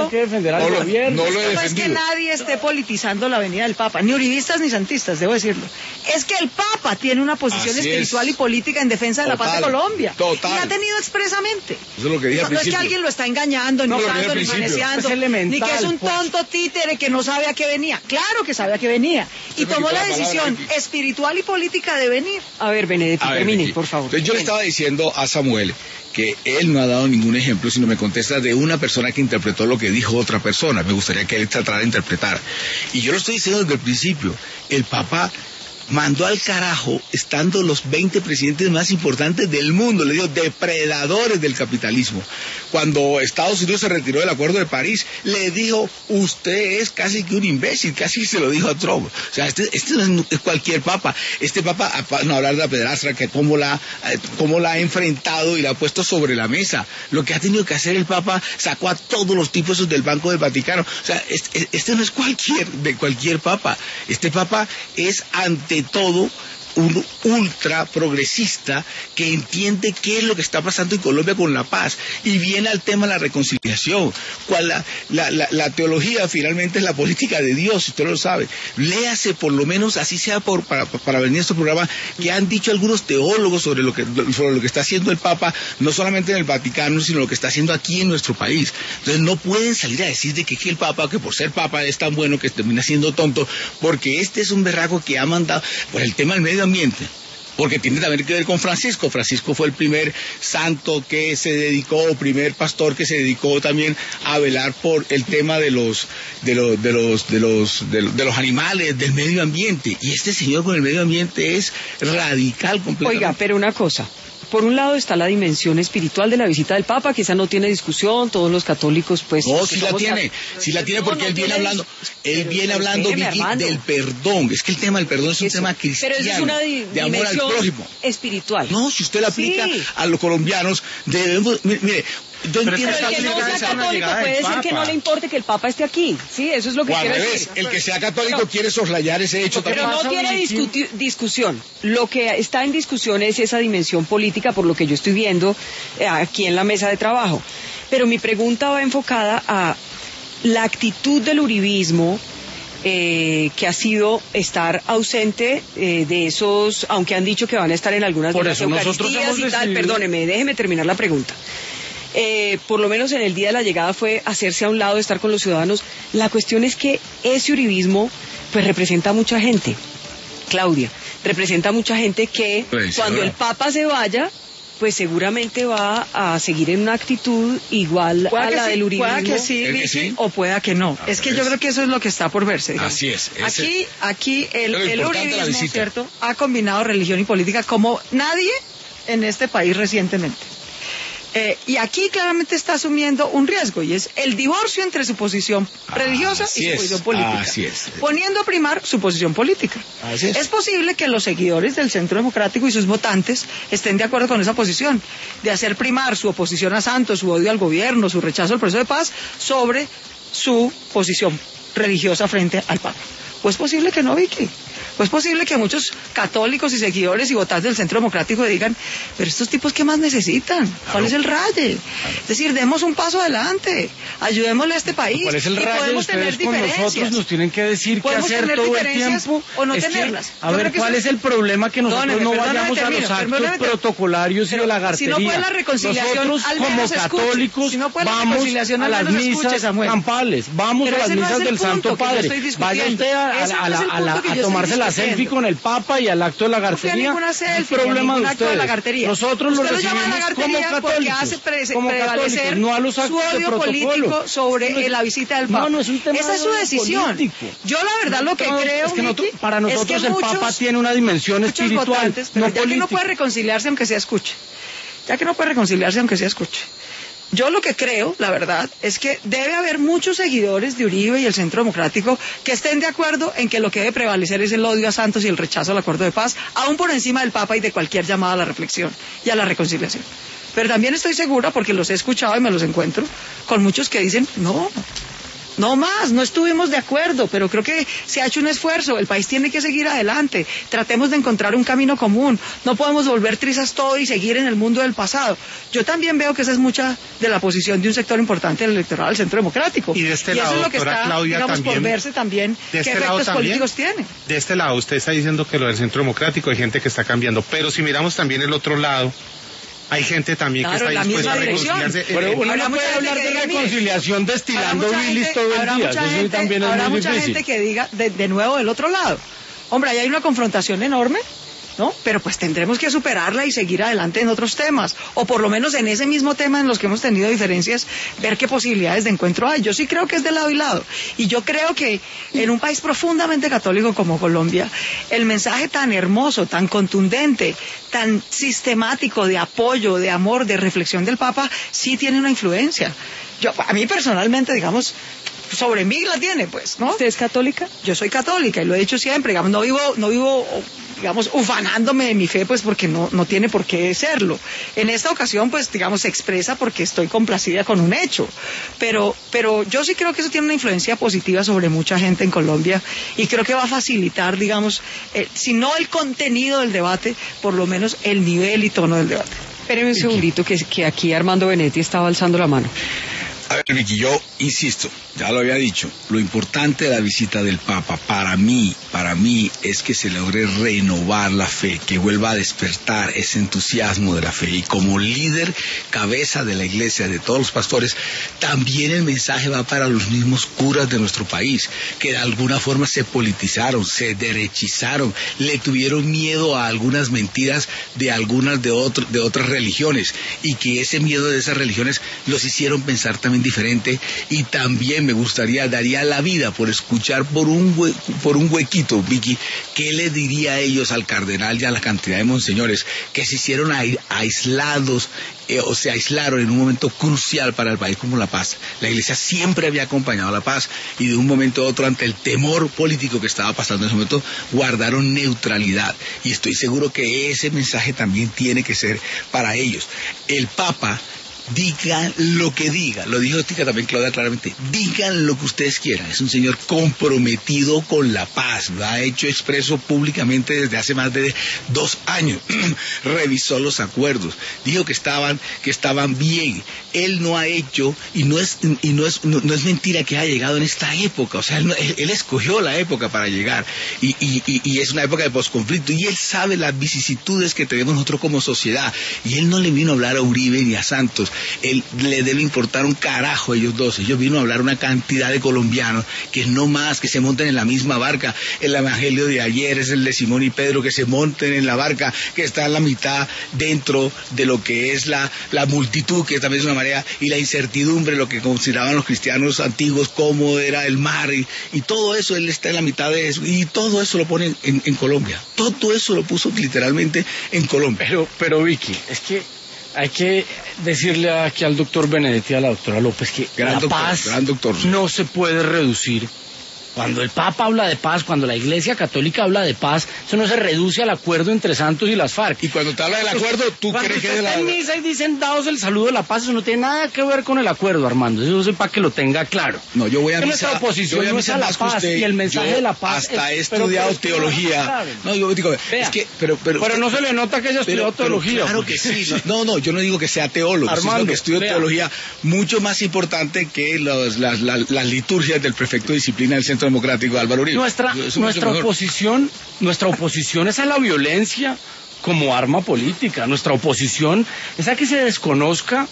Speaker 5: que defender al gobierno.
Speaker 4: No lo he
Speaker 3: No es que
Speaker 4: defendido.
Speaker 3: nadie esté politizando la venida del Papa, ni uribistas ni santistas, debo decirlo. Es que el Papa tiene una posición
Speaker 4: Así
Speaker 3: espiritual
Speaker 4: es.
Speaker 3: y política en defensa de la paz de
Speaker 4: Total,
Speaker 3: Colombia.
Speaker 4: total.
Speaker 3: Y la ha tenido expresamente.
Speaker 4: Eso es lo que dije al
Speaker 3: No es que
Speaker 4: principio.
Speaker 3: alguien lo está engañando, ni
Speaker 4: No, lo que dije
Speaker 3: usando,
Speaker 4: al
Speaker 3: ni
Speaker 4: principio.
Speaker 3: manejando,
Speaker 5: Es elemental,
Speaker 3: ni que es un
Speaker 5: pues.
Speaker 3: tonto títere que no sabe a qué venía. Claro que sabe a qué venía. Y
Speaker 4: Usted me
Speaker 3: tomó
Speaker 4: quitó
Speaker 3: la
Speaker 4: la palabra,
Speaker 3: decisión
Speaker 4: Vicky.
Speaker 3: espiritual y política de venir.
Speaker 1: A ver, Benedetti,
Speaker 4: A ver,
Speaker 1: termine,
Speaker 4: Vicky.
Speaker 1: por favor.
Speaker 4: Entonces, yo le estaba diciendo a Samuel que él no ha dado ningún ejemplo, sino me contesta de una persona que interpretó lo que dijo otra persona. Me gustaría que él tratara de interpretar. Y yo lo estoy diciendo desde el principio. El Papa mandó al carajo, estando los 20 presidentes más importantes del mundo, le digo, depredadores del capitalismo. Cuando Estados Unidos se retiró del Acuerdo de París, le dijo, usted es casi que un imbécil, casi se lo dijo a Trump. O sea, este no es cualquier papa. Este papa, para no hablar de la pedrastra, que cómo la ha enfrentado y la ha puesto sobre la mesa. Lo que ha tenido que hacer el papa, sacó a todos los tipos esos del Banco del Vaticano. O sea, este no es cualquier papa. Este papa es ante todo un ultra progresista que entiende qué es lo que está pasando en Colombia con la paz y viene al tema de la reconciliación. La teología finalmente es la política de Dios, usted lo sabe. Léase por lo menos, así sea para venir a este programa, que han dicho algunos teólogos sobre lo que está haciendo el Papa, no solamente en el Vaticano, sino lo que está haciendo aquí en nuestro país. Entonces no pueden salir a decir de que el Papa, que por ser Papa es tan bueno que termina siendo tonto, porque este es un berraco que ha mandado por el tema del medio ambiente, porque tiene también que ver con Francisco. Francisco fue el primer santo que se dedicó, primer pastor que se dedicó también a velar por el tema de los animales, del medio ambiente. Y este señor con el medio ambiente es radical completamente.
Speaker 1: Oiga, pero una cosa. Por un lado está la dimensión espiritual de la visita del Papa, que esa no tiene discusión, todos los católicos pues...
Speaker 4: No, sí la tiene porque él viene hablando, Vicky, del perdón. Es que el tema del perdón es un tema cristiano,
Speaker 1: pero eso es una
Speaker 4: de amor al prójimo.
Speaker 1: Espiritual.
Speaker 4: No, si usted la aplica
Speaker 1: Sí.
Speaker 4: a los colombianos, debemos, mire, yo
Speaker 6: Pero
Speaker 4: entiendo
Speaker 1: Pero el que no sea católico puede ser que no le importe que el Papa esté aquí. Sí, eso es lo que
Speaker 4: o al
Speaker 1: quiero
Speaker 4: revés,
Speaker 1: decir.
Speaker 4: el que sea católico quiere soslayar ese hecho
Speaker 1: Pero
Speaker 4: también.
Speaker 1: no tiene discusión. Lo que está en discusión es esa dimensión política, por lo que yo estoy viendo aquí en la mesa de trabajo. Pero mi pregunta va enfocada a la actitud del uribismo, que ha sido estar ausente de esos, aunque han dicho que van a estar en algunas
Speaker 5: Por
Speaker 1: de las
Speaker 5: eso nosotros
Speaker 1: Eucaristías
Speaker 5: hemos
Speaker 1: y tal.
Speaker 5: decidido-
Speaker 1: Perdóneme, déjeme terminar la pregunta. Por lo menos en el día de la llegada fue hacerse a un lado, estar con los ciudadanos. La cuestión es que ese uribismo pues representa a mucha gente, Claudia, representa a mucha gente que
Speaker 4: Pues,
Speaker 1: cuando
Speaker 4: señora.
Speaker 1: el Papa se vaya, pues seguramente va a seguir en una actitud igual a la del uribismo.
Speaker 3: Pueda que sí,
Speaker 4: ¿Es que
Speaker 3: Vicky,
Speaker 4: sí?
Speaker 3: o pueda que no. Es que yo creo que eso es lo que está por verse. digamos.
Speaker 4: Así es.
Speaker 3: Aquí el
Speaker 4: Pero importante la
Speaker 3: uribismo,
Speaker 4: visita.
Speaker 3: ¿cierto?, ha combinado religión y política como nadie en este país recientemente. Y aquí claramente está asumiendo un riesgo, y es el divorcio entre su posición religiosa
Speaker 4: Así
Speaker 3: y su
Speaker 4: es,
Speaker 3: posición política.
Speaker 4: así es.
Speaker 3: Poniendo a primar su posición política.
Speaker 4: Así es.
Speaker 3: Es posible que los seguidores del Centro Democrático y sus votantes estén de acuerdo con esa posición, de hacer primar su oposición a Santos, su odio al gobierno, su rechazo al proceso de paz, sobre su posición religiosa frente al Papa. Pues es posible que no, Vicky. Pues es posible que muchos católicos y seguidores y votantes del Centro Democrático digan, pero estos tipos, ¿qué más necesitan? ¿Cuál es el raye? Es decir, demos un paso adelante, ayudémosle a este país.
Speaker 5: ¿Cuál es el
Speaker 3: y
Speaker 5: rayo?
Speaker 3: podemos tener
Speaker 5: Ustedes con
Speaker 3: diferencias.
Speaker 5: nosotros nos tienen que decir qué
Speaker 3: Podemos
Speaker 5: hacer
Speaker 3: tener
Speaker 5: todo el
Speaker 3: diferencias
Speaker 5: tiempo.
Speaker 3: o no
Speaker 5: Es que,
Speaker 3: tenerlas.
Speaker 5: a
Speaker 3: Yo
Speaker 5: ver,
Speaker 3: creo que
Speaker 5: ¿cuál
Speaker 3: eso-
Speaker 5: es el problema que nosotros
Speaker 3: Perdóneme,
Speaker 5: no
Speaker 3: perdóneme,
Speaker 5: vayamos a
Speaker 3: termino,
Speaker 5: los actos
Speaker 3: perdóneme,
Speaker 5: protocolarios y
Speaker 3: pero
Speaker 5: de la gartería?
Speaker 3: si no puede la reconciliación,
Speaker 5: nosotros
Speaker 3: al
Speaker 5: como
Speaker 3: menos escuche.
Speaker 5: católicos
Speaker 3: Si no puede la
Speaker 5: vamos
Speaker 3: reconciliación,
Speaker 5: a
Speaker 3: al
Speaker 5: las
Speaker 3: menos escuche,
Speaker 5: misas
Speaker 3: Samuel.
Speaker 5: campales, vamos
Speaker 3: Pero
Speaker 5: a las
Speaker 3: ese no es
Speaker 5: misas
Speaker 3: el
Speaker 5: del
Speaker 3: punto
Speaker 5: Santo
Speaker 3: que yo
Speaker 5: Padre.
Speaker 3: estoy discutiendo.
Speaker 5: Vaya usted
Speaker 3: Ese no es el punto que yo
Speaker 5: a
Speaker 3: estoy
Speaker 5: tomarse la
Speaker 3: discutiendo.
Speaker 5: selfie con el Papa y al acto de la
Speaker 3: No fui a
Speaker 5: gartería.
Speaker 3: ninguna
Speaker 5: Es el
Speaker 3: selfie,
Speaker 5: problema
Speaker 3: ni
Speaker 5: de
Speaker 3: ningún acto de
Speaker 5: ustedes.
Speaker 3: lagartería.
Speaker 5: Nosotros lo
Speaker 3: Usted lo llama
Speaker 5: recibimos como
Speaker 3: lagartería porque
Speaker 5: católicos.
Speaker 3: hace
Speaker 5: como
Speaker 3: prevalecer
Speaker 5: católicos, no a los
Speaker 3: su
Speaker 5: actos de
Speaker 3: odio
Speaker 5: protocolo.
Speaker 3: político sobre
Speaker 5: No es-
Speaker 3: la visita del Papa.
Speaker 5: No es un tema
Speaker 3: Esa
Speaker 5: de
Speaker 3: es su
Speaker 5: odio
Speaker 3: decisión.
Speaker 5: político.
Speaker 3: Yo la verdad lo que
Speaker 5: No,
Speaker 3: creo,
Speaker 5: es que
Speaker 3: Vicky,
Speaker 5: para nosotros
Speaker 3: es que
Speaker 5: el Papa tiene una dimensión
Speaker 3: muchos
Speaker 5: espiritual,
Speaker 3: votantes, pero
Speaker 5: no
Speaker 3: ya que no
Speaker 5: política.
Speaker 3: puede reconciliarse aunque sea escuche. Ya que no puede reconciliarse aunque sea escuche. Yo lo que creo, la verdad, es que debe haber muchos seguidores de Uribe y el Centro Democrático que estén de acuerdo en que lo que debe prevalecer es el odio a Santos y el rechazo al acuerdo de paz, aún por encima del Papa y de cualquier llamada a la reflexión y a la reconciliación. Pero también estoy segura, porque los he escuchado y me los encuentro, con muchos que dicen, no, no más, no estuvimos de acuerdo, pero creo que se ha hecho un esfuerzo, el país tiene que seguir adelante, tratemos de encontrar un camino común, no podemos volver trizas todo y seguir en el mundo del pasado. Yo también veo que esa es mucha de la posición de un sector importante del electorado del Centro Democrático.
Speaker 6: Y de este lado,
Speaker 3: eso es lo que está,
Speaker 6: Claudia,
Speaker 3: digamos,
Speaker 6: también,
Speaker 3: por verse también
Speaker 6: de
Speaker 3: qué
Speaker 6: este lado
Speaker 3: efectos
Speaker 6: también,
Speaker 3: políticos tiene.
Speaker 6: De este lado, usted está diciendo que lo del Centro Democrático hay gente que está cambiando, pero si miramos también el otro lado, hay gente también
Speaker 3: Claro,
Speaker 6: que está dispuesta a reconciliarse.
Speaker 5: Pero uno
Speaker 3: Habrá
Speaker 5: no
Speaker 3: mucha
Speaker 5: puede
Speaker 3: gente
Speaker 5: hablar
Speaker 3: que
Speaker 5: de
Speaker 3: diga, mire,
Speaker 5: reconciliación destilando bilis todo el día. Eso también es
Speaker 3: habrá
Speaker 5: muy
Speaker 3: mucha
Speaker 5: difícil.
Speaker 3: gente que diga, de nuevo, del otro lado, hombre, ahí hay una confrontación enorme, ¿no? Pero pues tendremos que superarla y seguir adelante en otros temas, o por lo menos en ese mismo tema en los que hemos tenido diferencias, ver qué posibilidades de encuentro hay. Yo sí creo que es de lado y lado, y yo creo que en un país profundamente católico como Colombia, el mensaje tan hermoso, tan contundente, tan sistemático de apoyo, de amor, de reflexión del Papa, sí tiene una influencia. A mí personalmente, digamos, sobre mí la tiene, pues, ¿no?
Speaker 1: ¿Usted es católica?
Speaker 3: Yo soy católica y lo he dicho siempre, digamos, no vivo, digamos, ufanándome de mi fe, pues porque no tiene por qué serlo. En esta ocasión, pues, digamos, se expresa porque estoy complacida con un hecho. Pero yo sí creo que eso tiene una influencia positiva sobre mucha gente en Colombia y creo que va a facilitar, digamos, si no el contenido del debate, por lo menos el nivel y tono del debate.
Speaker 1: Espéreme un segundito, que aquí Armando Benetti estaba alzando la mano.
Speaker 4: A ver, Vicky, yo insisto, ya lo había dicho, lo importante de la visita del Papa para mí es que se logre renovar la fe, que vuelva a despertar ese entusiasmo de la fe. Y como líder, cabeza de la iglesia, de todos los pastores, también el mensaje va para los mismos curas de nuestro país, que de alguna forma se politizaron, se derechizaron, le tuvieron miedo a algunas mentiras de algunas de otras religiones, y que ese miedo de esas religiones los hicieron pensar también diferente. Y también me gustaría, daría la vida por escuchar por un huequito, Vicky, ¿qué le diría a ellos, al cardenal y a la cantidad de monseñores que se hicieron aislados, o se aislaron en un momento crucial para el país como la paz? La iglesia siempre había acompañado la paz, y de un momento a otro, ante el temor político que estaba pasando en ese momento, guardaron neutralidad, y estoy seguro que ese mensaje también tiene que ser para ellos. El Papa, digan lo que diga, lo dijo también Claudia claramente, digan lo que ustedes quieran, es un señor comprometido con la paz, lo ha hecho expreso públicamente desde hace más de 2 años, revisó los acuerdos, dijo que estaban bien. Él no ha hecho, y no es mentira que haya llegado en esta época, o sea, él escogió la época para llegar, y es una época de posconflicto, y él sabe las vicisitudes que tenemos nosotros como sociedad, y él no le vino a hablar a Uribe ni a Santos, él le debe importar un carajo a ellos dos. Ellos vino a hablar a una cantidad de colombianos que no más, que se monten en la misma barca. El evangelio de ayer es el de Simón y Pedro, que se monten en la barca que está en la mitad, dentro de lo que es la multitud, que también es una marea, y la incertidumbre, lo que consideraban los cristianos antiguos, cómo era el mar, y todo eso, él está en la mitad de eso, y todo eso lo pone en Colombia. Todo eso lo puso literalmente en Colombia.
Speaker 5: Pero Vicky, es que hay que decirle aquí al doctor Benedetti y a la doctora López que la paz no se puede reducir. Cuando el Papa habla de paz, cuando la Iglesia Católica habla de paz, eso no se reduce al acuerdo entre Santos y las FARC.
Speaker 4: Y cuando te habla del acuerdo, ¿tú crees que de la...?
Speaker 5: Cuando en misa y dicen daos el saludo de la paz, eso no tiene nada que ver con el acuerdo, Armando. Eso es para que lo tenga claro.
Speaker 4: No, yo voy a misa.
Speaker 5: Nuestra oposición no es a la paz, y el mensaje de la paz
Speaker 4: hasta he estudiado teología. No, yo digo,
Speaker 5: vea,
Speaker 4: es que...
Speaker 5: Pero no se le nota que haya estudiado teología.
Speaker 4: Claro que sí. No, yo no digo que sea teólogo,
Speaker 5: Armando,
Speaker 4: sino que estudio teología mucho más importante que las liturgias del prefecto de disciplina del Centro Democrático, Álvaro Uribe.
Speaker 5: Nuestra oposición es a la violencia como arma política. Nuestra oposición es a que se desconozca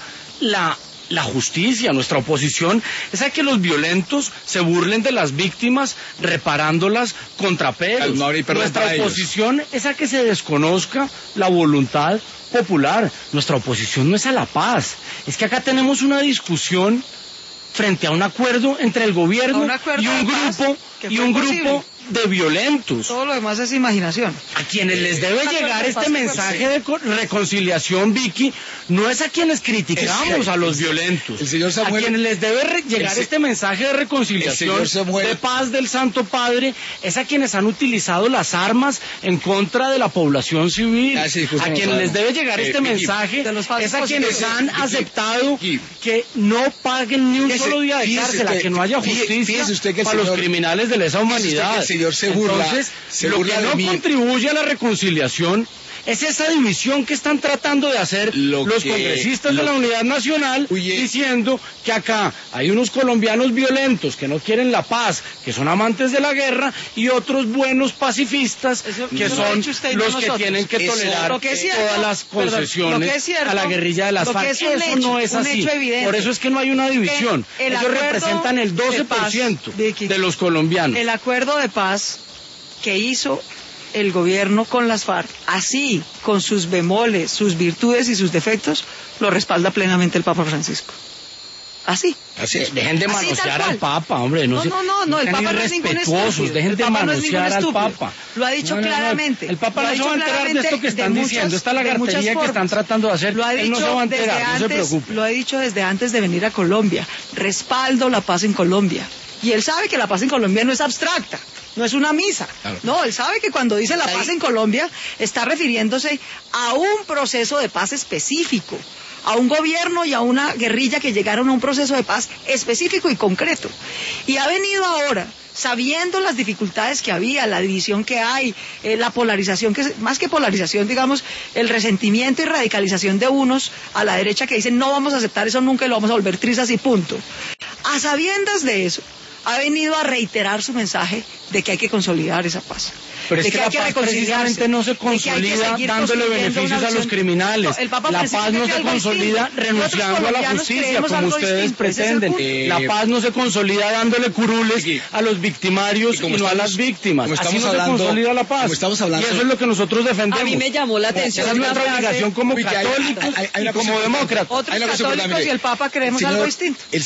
Speaker 5: la justicia. Nuestra oposición es a que los violentos se burlen de las víctimas reparándolas contra pelos. Nuestra oposición es a que se desconozca la voluntad popular. Nuestra oposición no es a la paz. Es que acá tenemos una discusión frente a un acuerdo entre el gobierno y un grupo de violentos.
Speaker 3: Todo lo demás es imaginación.
Speaker 5: A quienes les debe llegar este mensaje de reconciliación, Vicky, no es a quienes criticamos a los violentos.
Speaker 4: El señor Samuel,
Speaker 5: a quienes les debe llegar este mensaje de reconciliación, de paz del Santo Padre, es a quienes han utilizado las armas en contra de la población civil. A quienes les debe llegar este mensaje es a quienes han aceptado que no paguen ni un solo día de cárcel, a que no haya justicia para los criminales de lesa humanidad.
Speaker 4: El señor se burla.
Speaker 5: Entonces, lo que no contribuye a la reconciliación es esa división que están tratando de hacer los congresistas de la Unidad Nacional, diciendo que acá hay unos colombianos violentos que no quieren la paz, que son amantes de la guerra, y otros buenos pacifistas que son los que tienen que tolerar todas las concesiones a la guerrilla de las FARC. Eso no es así. Por eso es que no hay una división. Ellos representan el 12% de los colombianos.
Speaker 3: El acuerdo de paz que hizo el gobierno con las FARC, así, con sus bemoles, sus virtudes y sus defectos, lo respalda plenamente el Papa Francisco. Así.
Speaker 4: Así es.
Speaker 5: Dejen de manosear al Papa, hombre. No, el
Speaker 3: Papa no es ningún estúpido.
Speaker 5: Dejen de manosear al Papa.
Speaker 3: Lo ha dicho claramente.
Speaker 5: El Papa no se va a enterar de esto que están diciendo. Esta lagartería que están tratando de hacer. Él no se va a enterar, no se preocupe.
Speaker 3: Lo ha dicho desde antes de venir a Colombia. Respaldo la paz en Colombia. Y él sabe que la paz en Colombia no es abstracta, no es una misa. Claro. No, él sabe que cuando dice la paz en Colombia está refiriéndose a un proceso de paz específico, a un gobierno y a una guerrilla que llegaron a un proceso de paz específico y concreto. Y ha venido ahora, sabiendo las dificultades que había, la división que hay, la polarización, que es, más que polarización, digamos, el resentimiento y radicalización de unos a la derecha que dicen no vamos a aceptar eso nunca y lo vamos a volver trizas y punto. A sabiendas de eso, ha venido a reiterar su mensaje de que hay que consolidar esa paz.
Speaker 5: Pero es que la paz precisamente no se consolida dándole beneficios a los criminales. No, la paz no se consolida renunciando a la justicia, como ustedes pretenden. La paz no se consolida dándole curules a los victimarios y no a las víctimas. Así no se consolida la paz. Y eso es lo que nosotros defendemos.
Speaker 1: A mí me llamó la atención.
Speaker 5: Esa es nuestra obligación como católicos y como demócratas.
Speaker 3: Otros católicos y el Papa creemos algo distinto.
Speaker 4: El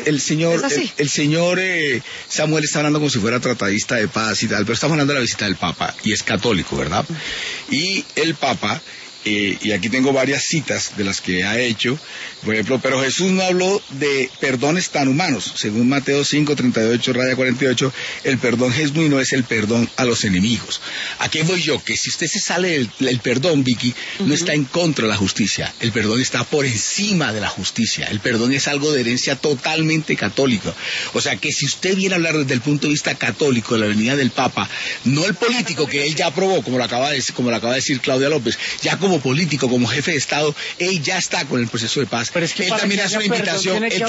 Speaker 4: señor Samuel está hablando como si fuera tratadista de paz y tal, pero estamos hablando de la visita del Papa, y es católico, ¿verdad? Y el Papa, y aquí tengo varias citas de las que ha hecho, por ejemplo, pero Jesús no habló de perdones tan humanos, según Mateo 5:38-48, el perdón genuino es el perdón a los enemigos. ¿A qué voy yo? Que si usted se sale del perdón, Vicky, no está en contra de la justicia, el perdón está por encima de la justicia, el perdón es algo de herencia totalmente católica. O sea que si usted viene a hablar desde el punto de vista católico de la venida del Papa, no el político que él ya aprobó, como lo acaba de decir Claudia López, ya como político, como jefe de Estado, él ya está con el proceso de paz.
Speaker 5: Pero es que
Speaker 4: él también hace una invitación, él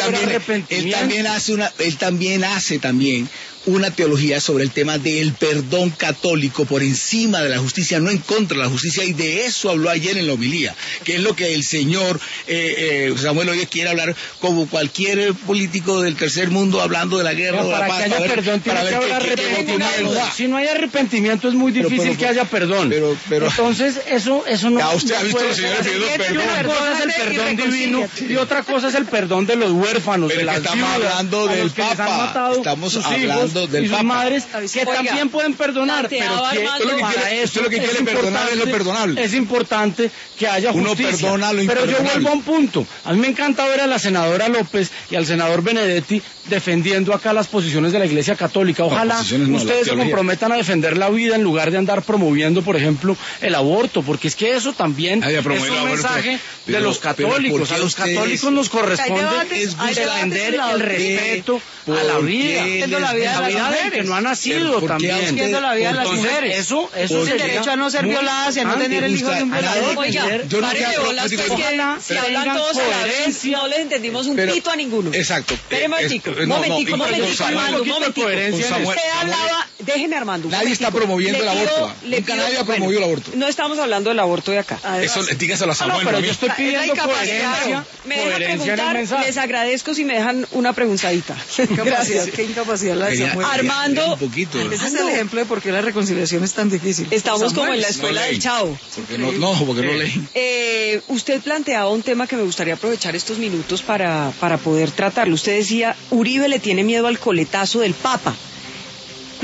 Speaker 4: también hace una teología sobre el tema del perdón católico por encima de la justicia, no en contra de la justicia, y de eso habló ayer en la homilía, que es lo que el señor Samuel hoy quiere hablar como cualquier político del tercer mundo hablando de la guerra o de la paz.
Speaker 5: Para que haya perdón tiene que haber arrepentimiento. Si no hay arrepentimiento es muy difícil que haya perdón. Entonces eso no...
Speaker 4: Ya usted ha visto los señores pidiendo perdón.
Speaker 5: Una cosa es el perdón divino y otra cosa es el perdón de los huérfanos, de las viudas,
Speaker 4: hablando del Papa, estamos hablando del Papa,
Speaker 5: madres que también pueden perdonar, pero para eso
Speaker 4: lo que quiere perdonar es lo perdonable.
Speaker 5: Es importante que haya justicia.
Speaker 4: Uno perdona lo
Speaker 5: pero
Speaker 4: imperdonable.
Speaker 5: yo vuelvo a un punto. A mí me encanta ver a la senadora López y al senador Benedetti defendiendo acá las posiciones de la Iglesia Católica. Ojalá ustedes se comprometan a defender la vida en lugar de andar promoviendo, por ejemplo, el aborto, porque es que eso también es un mensaje de los católicos. A los católicos nos corresponde defender el respeto a la vida, la vida del que no ha nacido también.
Speaker 3: La vida de las mujeres.
Speaker 5: Eso es
Speaker 3: el derecho a no ser violadas y a no tener el hijo de un violador.
Speaker 1: Oiga, párele bolas, pues que si hablan todos a la vez, no les entendimos un pito a ninguno.
Speaker 4: Exacto.
Speaker 1: Espere un momentico, Armando, un momentico. Usted hablaba, déjeme Armando.
Speaker 4: Nadie está promoviendo el aborto. Nunca nadie ha promovido el aborto.
Speaker 1: No estamos hablando del aborto de acá.
Speaker 4: Eso dígaselo a Samuel.
Speaker 5: Pero yo estoy pidiendo coherencia.
Speaker 1: Me deja preguntar, les agradezco si me dejan una preguntadita.
Speaker 3: Gracias. Qué incapacidad la de Samuel.
Speaker 1: Armando,
Speaker 3: ese es el ejemplo de por qué la reconciliación es tan difícil.
Speaker 1: Estamos como en la escuela del Chavo.
Speaker 4: Porque no leí.
Speaker 1: Usted planteaba un tema que me gustaría aprovechar estos minutos para poder tratarlo. Usted decía, Uribe le tiene miedo al coletazo del Papa.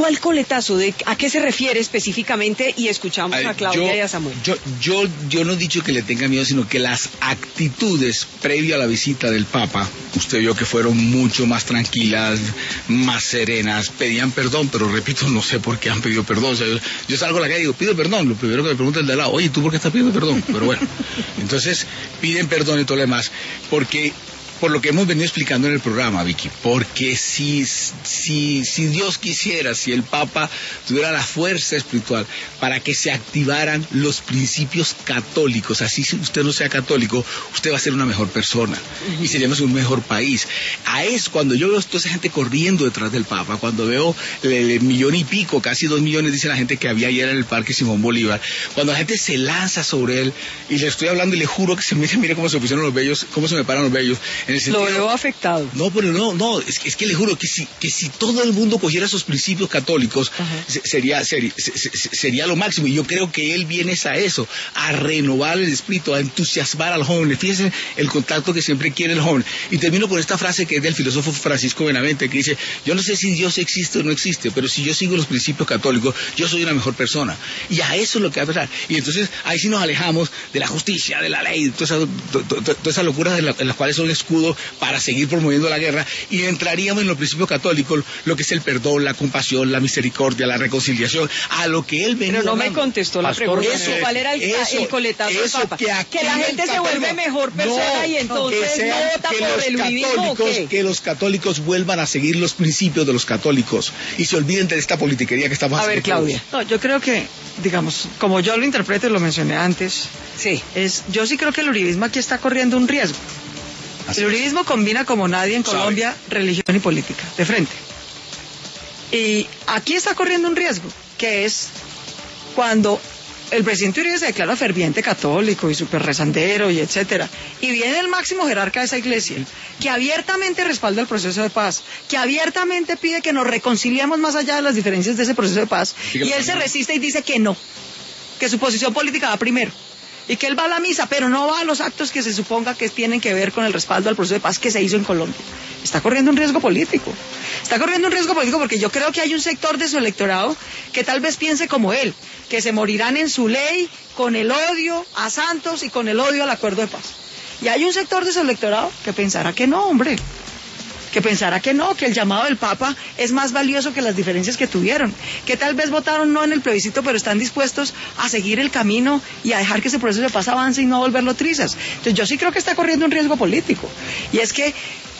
Speaker 1: ¿Cuál coletazo? ¿A qué se refiere específicamente? Y escuchamos a Claudia y a Samuel.
Speaker 4: Yo no he dicho que le tenga miedo, sino que las actitudes previo a la visita del Papa, usted vio que fueron mucho más tranquilas, más serenas, pedían perdón, pero repito, no sé por qué han pedido perdón. O sea, yo salgo a la calle y digo, pido perdón, lo primero que me pregunta el de al lado, oye, ¿tú por qué estás pidiendo perdón? Pero bueno, entonces piden perdón y todo lo demás, porque... Por lo que hemos venido explicando en el programa, Vicky, porque si Dios quisiera, si el Papa tuviera la fuerza espiritual para que se activaran los principios católicos, así si usted no sea católico, usted va a ser una mejor persona y seríamos un mejor país. Cuando yo veo a toda esa gente corriendo detrás del Papa, cuando veo el 1,5 millones, casi 2 millones, dice la gente que había ayer en el Parque Simón Bolívar, cuando la gente se lanza sobre él, y le estoy hablando y le juro que mire cómo se pusieron los vellos, cómo se me paran los vellos.
Speaker 1: Lo veo afectado.
Speaker 4: No, pero no, es que le juro que si todo el mundo cogiera esos principios católicos, sería lo máximo. Y yo creo que él viene a eso, a renovar el espíritu, a entusiasmar al joven. Fíjense el contacto que siempre quiere el joven. Y termino con esta frase que es del filósofo Francisco Benavente, que dice, yo no sé si Dios existe o no existe, pero si yo sigo los principios católicos, yo soy una mejor persona. Y a eso es lo que va a pasar. Y entonces ahí sí nos alejamos de la justicia, de la ley, todas esas locuras en las cuales son escudos para seguir promoviendo la guerra, y entraríamos en los principios católicos, lo que es el perdón, la compasión, la misericordia, la reconciliación, a lo que él venía.
Speaker 1: Pero no
Speaker 4: hablando.
Speaker 1: me contestó la pregunta. ¿Cuál era el coletazo del Papa? Que la gente se vuelve mejor persona y entonces no vota por el uribismo, ¿o qué?
Speaker 4: Que los católicos vuelvan a seguir los principios de los católicos y se olviden de esta politiquería que estamos haciendo.
Speaker 1: A ver, Claudia.
Speaker 3: No, yo creo que, digamos, como yo lo interpreto y lo mencioné antes,
Speaker 1: sí,
Speaker 3: yo sí creo que el uribismo aquí está corriendo un riesgo. El uribismo combina como nadie en Colombia religión y política, de frente. Y aquí está corriendo un riesgo, que es cuando el presidente Uribe se declara ferviente católico y súper rezandero y etcétera, y viene el máximo jerarca de esa iglesia, que abiertamente respalda el proceso de paz, que abiertamente pide que nos reconciliemos más allá de las diferencias de ese proceso de paz, y él se resiste y dice que no, que su posición política va primero. Y que él va a la misa, pero no va a los actos que se suponga que tienen que ver con el respaldo al proceso de paz que se hizo en Colombia. Está corriendo un riesgo político. Está corriendo un riesgo político porque yo creo que hay un sector de su electorado que tal vez piense como él, que se morirán en su ley con el odio a Santos y con el odio al acuerdo de paz. Y hay un sector de su electorado que pensará que no, hombre. Que pensará que no, que el llamado del Papa es más valioso que las diferencias que tuvieron, que tal vez votaron no en el plebiscito, pero están dispuestos a seguir el camino y a dejar que ese proceso de paz avance y no volverlo trizas. Entonces yo sí creo que está corriendo un riesgo político, y es que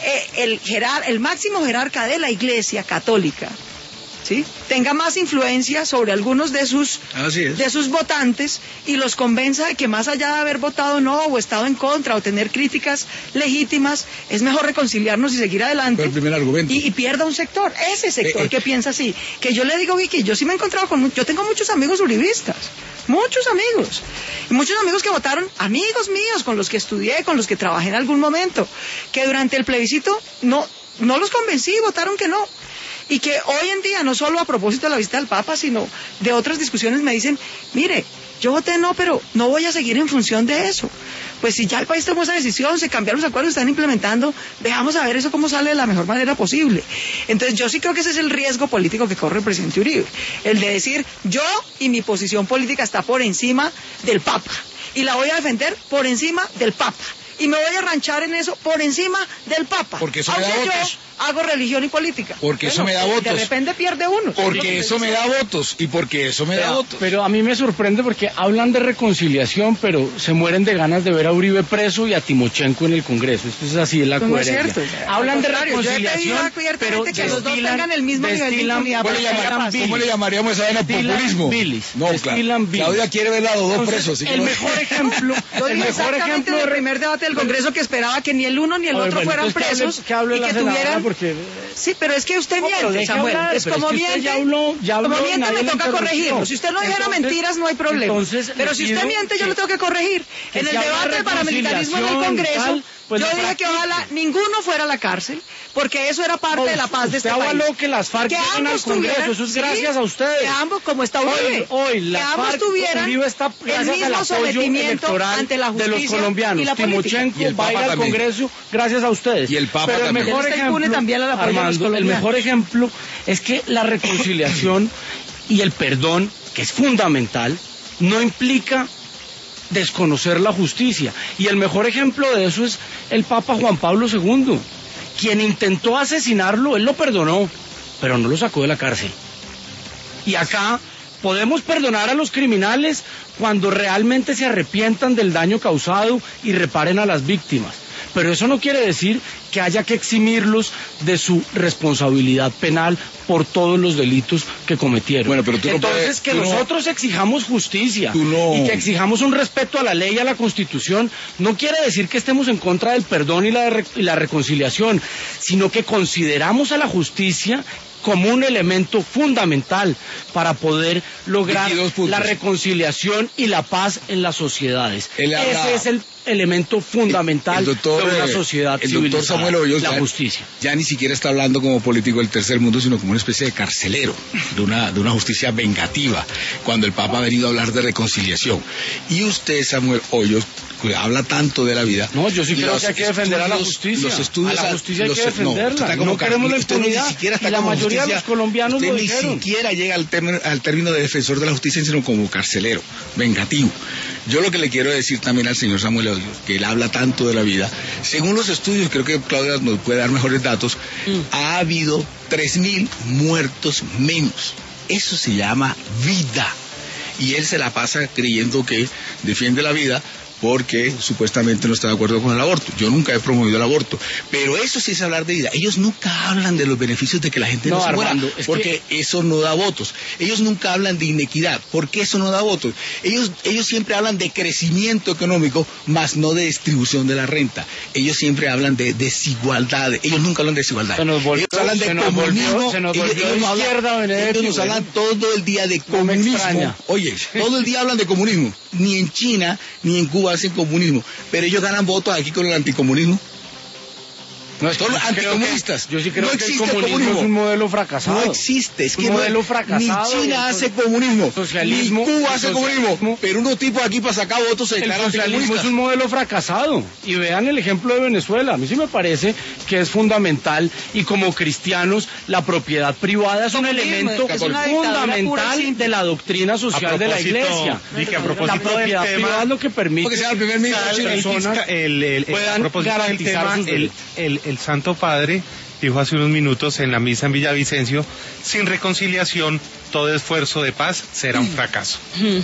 Speaker 3: el máximo jerarca de la Iglesia Católica, ¿sí?, tenga más influencia sobre algunos de sus votantes y los convenza de que más allá de haber votado no o estado en contra o tener críticas legítimas, es mejor reconciliarnos y seguir adelante.
Speaker 4: El primer argumento.
Speaker 3: Y pierda un sector, ese sector que piensa así. Que yo le digo, Vicky, yo sí me he encontrado yo tengo muchos amigos uribistas, muchos amigos, y muchos amigos que votaron, amigos míos con los que estudié, con los que trabajé en algún momento, que durante el plebiscito no los convencí, votaron que no. Y que hoy en día, no solo a propósito de la visita del Papa, sino de otras discusiones, me dicen, mire, yo voté no, pero no voy a seguir en función de eso. Pues si ya el país tomó esa decisión, se cambiaron los acuerdos, se están implementando, dejamos a ver eso cómo sale de la mejor manera posible. Entonces yo sí creo que ese es el riesgo político que corre el presidente Uribe, el de decir, yo y mi posición política está por encima del Papa, y la voy a defender por encima del Papa, y me voy a ranchar en eso por encima del Papa.
Speaker 4: Porque eso me da votos.
Speaker 3: Hago religión y política.
Speaker 4: Porque eso me da votos.
Speaker 3: De repente pierde uno.
Speaker 4: Porque eso me da votos. Y porque eso me da votos.
Speaker 5: Pero a mí me sorprende porque hablan de reconciliación, pero se mueren de ganas de ver a Uribe preso y a Timochenko en el Congreso. Esto es así, es la coherencia.
Speaker 3: No es cierto.
Speaker 5: Hablan de reconciliación, pero
Speaker 3: que los dos tengan el mismo nivel de impunidad.
Speaker 4: ¿Cómo le llamaríamos a eso? Populismo.
Speaker 5: No,
Speaker 4: claro. Claudia quiere ver a los dos presos.
Speaker 5: El mejor ejemplo.
Speaker 3: El mejor ejemplo del primer debate del Congreso, que esperaba que ni el uno ni el otro fueran presos y que tuvieran. Sí, pero es que usted miente, Samuel. Es como miente. Como miente me toca corregirlo. Si usted no dijera mentiras, no hay problema. Pero si usted miente, yo lo tengo que corregir. En el debate del paramilitarismo en el Congreso,
Speaker 7: Pues
Speaker 3: yo dije que ojalá ninguno fuera a la cárcel, porque eso era parte de la paz de este país.
Speaker 5: Usted avaló que las FARC lleguen al Congreso, eso es gracias a ustedes.
Speaker 3: Que ambos, como está Uribe,
Speaker 5: hoy la FARC,
Speaker 3: tuvieran
Speaker 5: Uribe está gracias al apoyo electoral
Speaker 3: ante la justicia
Speaker 5: de los colombianos.
Speaker 3: Y la
Speaker 5: Timochenko va a ir al Congreso gracias a ustedes.
Speaker 4: Y el Papa
Speaker 5: Pero
Speaker 4: también.
Speaker 5: El mejor ejemplo es que la reconciliación y el perdón, que es fundamental, no implica desconocer la justicia. Y el mejor ejemplo de eso es el Papa Juan Pablo II, quien intentó asesinarlo, él lo perdonó, pero no lo sacó de la cárcel. Y acá podemos perdonar a los criminales cuando realmente se arrepientan del daño causado y reparen a las víctimas. Pero eso no quiere decir que haya que eximirlos de su responsabilidad penal por todos los delitos que cometieron.
Speaker 4: Bueno, pero
Speaker 5: entonces, nosotros exijamos justicia y que exijamos un respeto a la ley y a la Constitución no quiere decir que estemos en contra del perdón y la reconciliación, sino que consideramos a la justicia como un elemento fundamental para poder lograr la reconciliación y la paz en las sociedades. Ese es el elemento fundamental de una sociedad civilizada.
Speaker 4: El doctor Samuel Hoyos,
Speaker 5: la justicia.
Speaker 4: Ya ni siquiera está hablando como político del tercer mundo, sino como una especie de carcelero, de una justicia vengativa, cuando el Papa ha venido a hablar de reconciliación. Y usted, Samuel Hoyos, habla tanto de la vida.
Speaker 5: No, yo sí creo que hay que defender a la justicia.
Speaker 4: Los estudios,
Speaker 5: a la justicia hay que defenderla. No queremos la impunidad. Y la mayoría de los colombianos lo dijeron.
Speaker 4: Ni siquiera llega al término de defensor de la justicia, sino como carcelero, vengativo. Yo lo que le quiero decir también al señor Samuel Hoyos, que él habla tanto de la vida, según los estudios, creo que Claudia nos puede dar mejores datos, ha habido 3.000 muertos menos. Eso se llama vida. Y él se la pasa creyendo que defiende la vida porque supuestamente no está de acuerdo con el aborto. Yo nunca he promovido el aborto, pero eso sí es hablar de vida. Ellos nunca hablan de los beneficios de que la gente no se muera, porque eso no da votos. Ellos nunca hablan de inequidad, porque eso no da votos. Ellos siempre hablan de crecimiento económico, más no de distribución de la renta. Ellos siempre hablan de desigualdad. Ellos nunca hablan de desigualdad. Ellos hablan de comunismo. Ellos nos hablan todo el día de comunismo. Oye, todo el día hablan de comunismo. Ni en China, ni en Cuba hacen comunismo, pero ellos ganan votos aquí con el anticomunismo.
Speaker 5: No, son los anticomunistas. Yo sí creo que el comunismo es un modelo fracasado.
Speaker 4: No existe, es que
Speaker 5: un modelo fracasado.
Speaker 4: Ni China hace comunismo, ni Cuba hace comunismo, pero unos tipos aquí para sacar votos se declaran anticomunistas.
Speaker 5: El socialismo es un modelo fracasado. Y vean el ejemplo de Venezuela. A mí sí me parece que es fundamental, y como cristianos, la propiedad privada es un elemento fundamental de la doctrina social de la Iglesia. La propiedad privada es lo que permite que las personas puedan garantizar sus derechos.
Speaker 6: El Santo Padre dijo hace unos minutos en la misa en Villavicencio, sin reconciliación, todo esfuerzo de paz será un fracaso.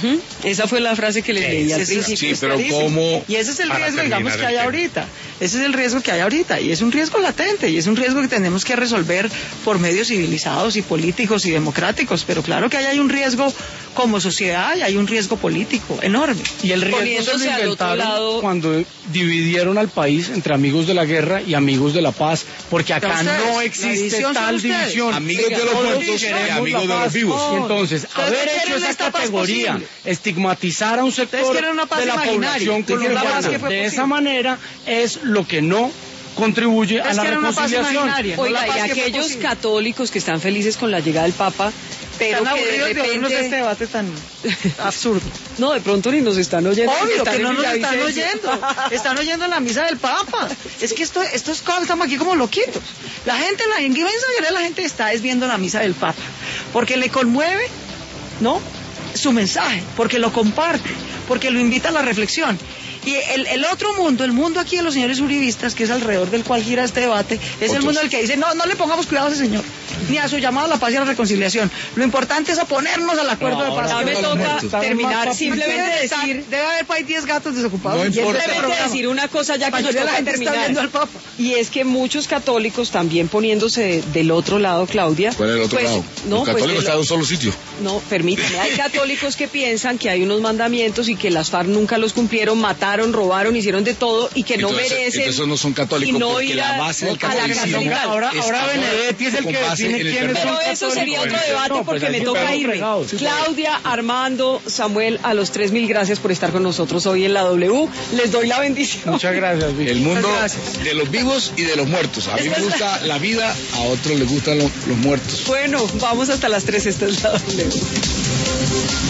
Speaker 1: Esa fue la frase que les leí al principio.
Speaker 4: Sí, pero ¿cómo?
Speaker 3: Y ese es el riesgo, digamos, que hay ahorita. Ese es el riesgo que hay ahorita. Y es un riesgo latente. Y es un riesgo que tenemos que resolver por medios civilizados y políticos y democráticos. Pero claro que hay un riesgo como sociedad y hay un riesgo político enorme.
Speaker 5: Y el riesgo se lo inventaron cuando dividieron al país entre amigos de la guerra y amigos de la paz. Porque acá no existe tal división.
Speaker 4: Amigos de los muertos y amigos de los vivos.
Speaker 5: Y entonces, haber hecho esa categoría, estigmatizar a un sector de la población colombiana de esa manera, es lo que no contribuye a la reconciliación.
Speaker 1: Oiga, y aquellos católicos que están felices con la llegada del Papa, pero
Speaker 3: están
Speaker 1: que
Speaker 3: aburridos de oírnos este debate tan absurdo.
Speaker 1: No, de pronto ni nos están oyendo.
Speaker 3: Obvio que no nos están oyendo. Están oyendo la misa del Papa. Es que esto es estamos aquí como loquitos. La gente, la inmensa mayoría de la gente está viendo la misa del Papa, porque le conmueve, ¿no?, su mensaje, porque lo comparte, porque lo invita a la reflexión. Y el otro mundo, el mundo aquí de los señores uribistas, que es alrededor del cual gira este debate, es el mundo del que dice, no le pongamos cuidado a ese señor, ni a su llamado a la paz y a la reconciliación. Lo importante es oponernos al acuerdo de paz.
Speaker 1: No me toca terminar, simplemente decir...
Speaker 3: Debe haber por ahí 10 gatos desocupados.
Speaker 1: No simplemente decir una cosa ya que nos toca terminar. Y es que muchos católicos también poniéndose del otro lado, Claudia...
Speaker 4: ¿Cuál es el otro lado?
Speaker 1: No,
Speaker 4: los católicos están en un solo sitio.
Speaker 1: No, permítame. Hay católicos que piensan que hay unos mandamientos y que las FARC nunca los cumplieron, matar mataron, robaron, hicieron de todo y que no merecen.
Speaker 4: Entonces no son católicos,
Speaker 1: y no
Speaker 4: porque
Speaker 1: ir
Speaker 4: la base del catolicismo.
Speaker 6: Ahora Benedetti es el que define quiénes son
Speaker 1: Pero
Speaker 6: católicos.
Speaker 1: eso sería otro debate
Speaker 5: No, pues
Speaker 1: porque me
Speaker 5: aquí
Speaker 1: toca
Speaker 5: estamos
Speaker 1: irme.
Speaker 5: fregados.
Speaker 1: Claudia, Armando, Samuel, a los 3.000 gracias por estar con nosotros hoy en la W. Les doy la bendición.
Speaker 5: Muchas gracias, Vicky.
Speaker 4: El mundo
Speaker 1: Gracias.
Speaker 4: de los vivos y de los muertos. A mí me gusta la vida, a otros les gustan los muertos.
Speaker 1: Bueno, vamos hasta las 3, esta es la W.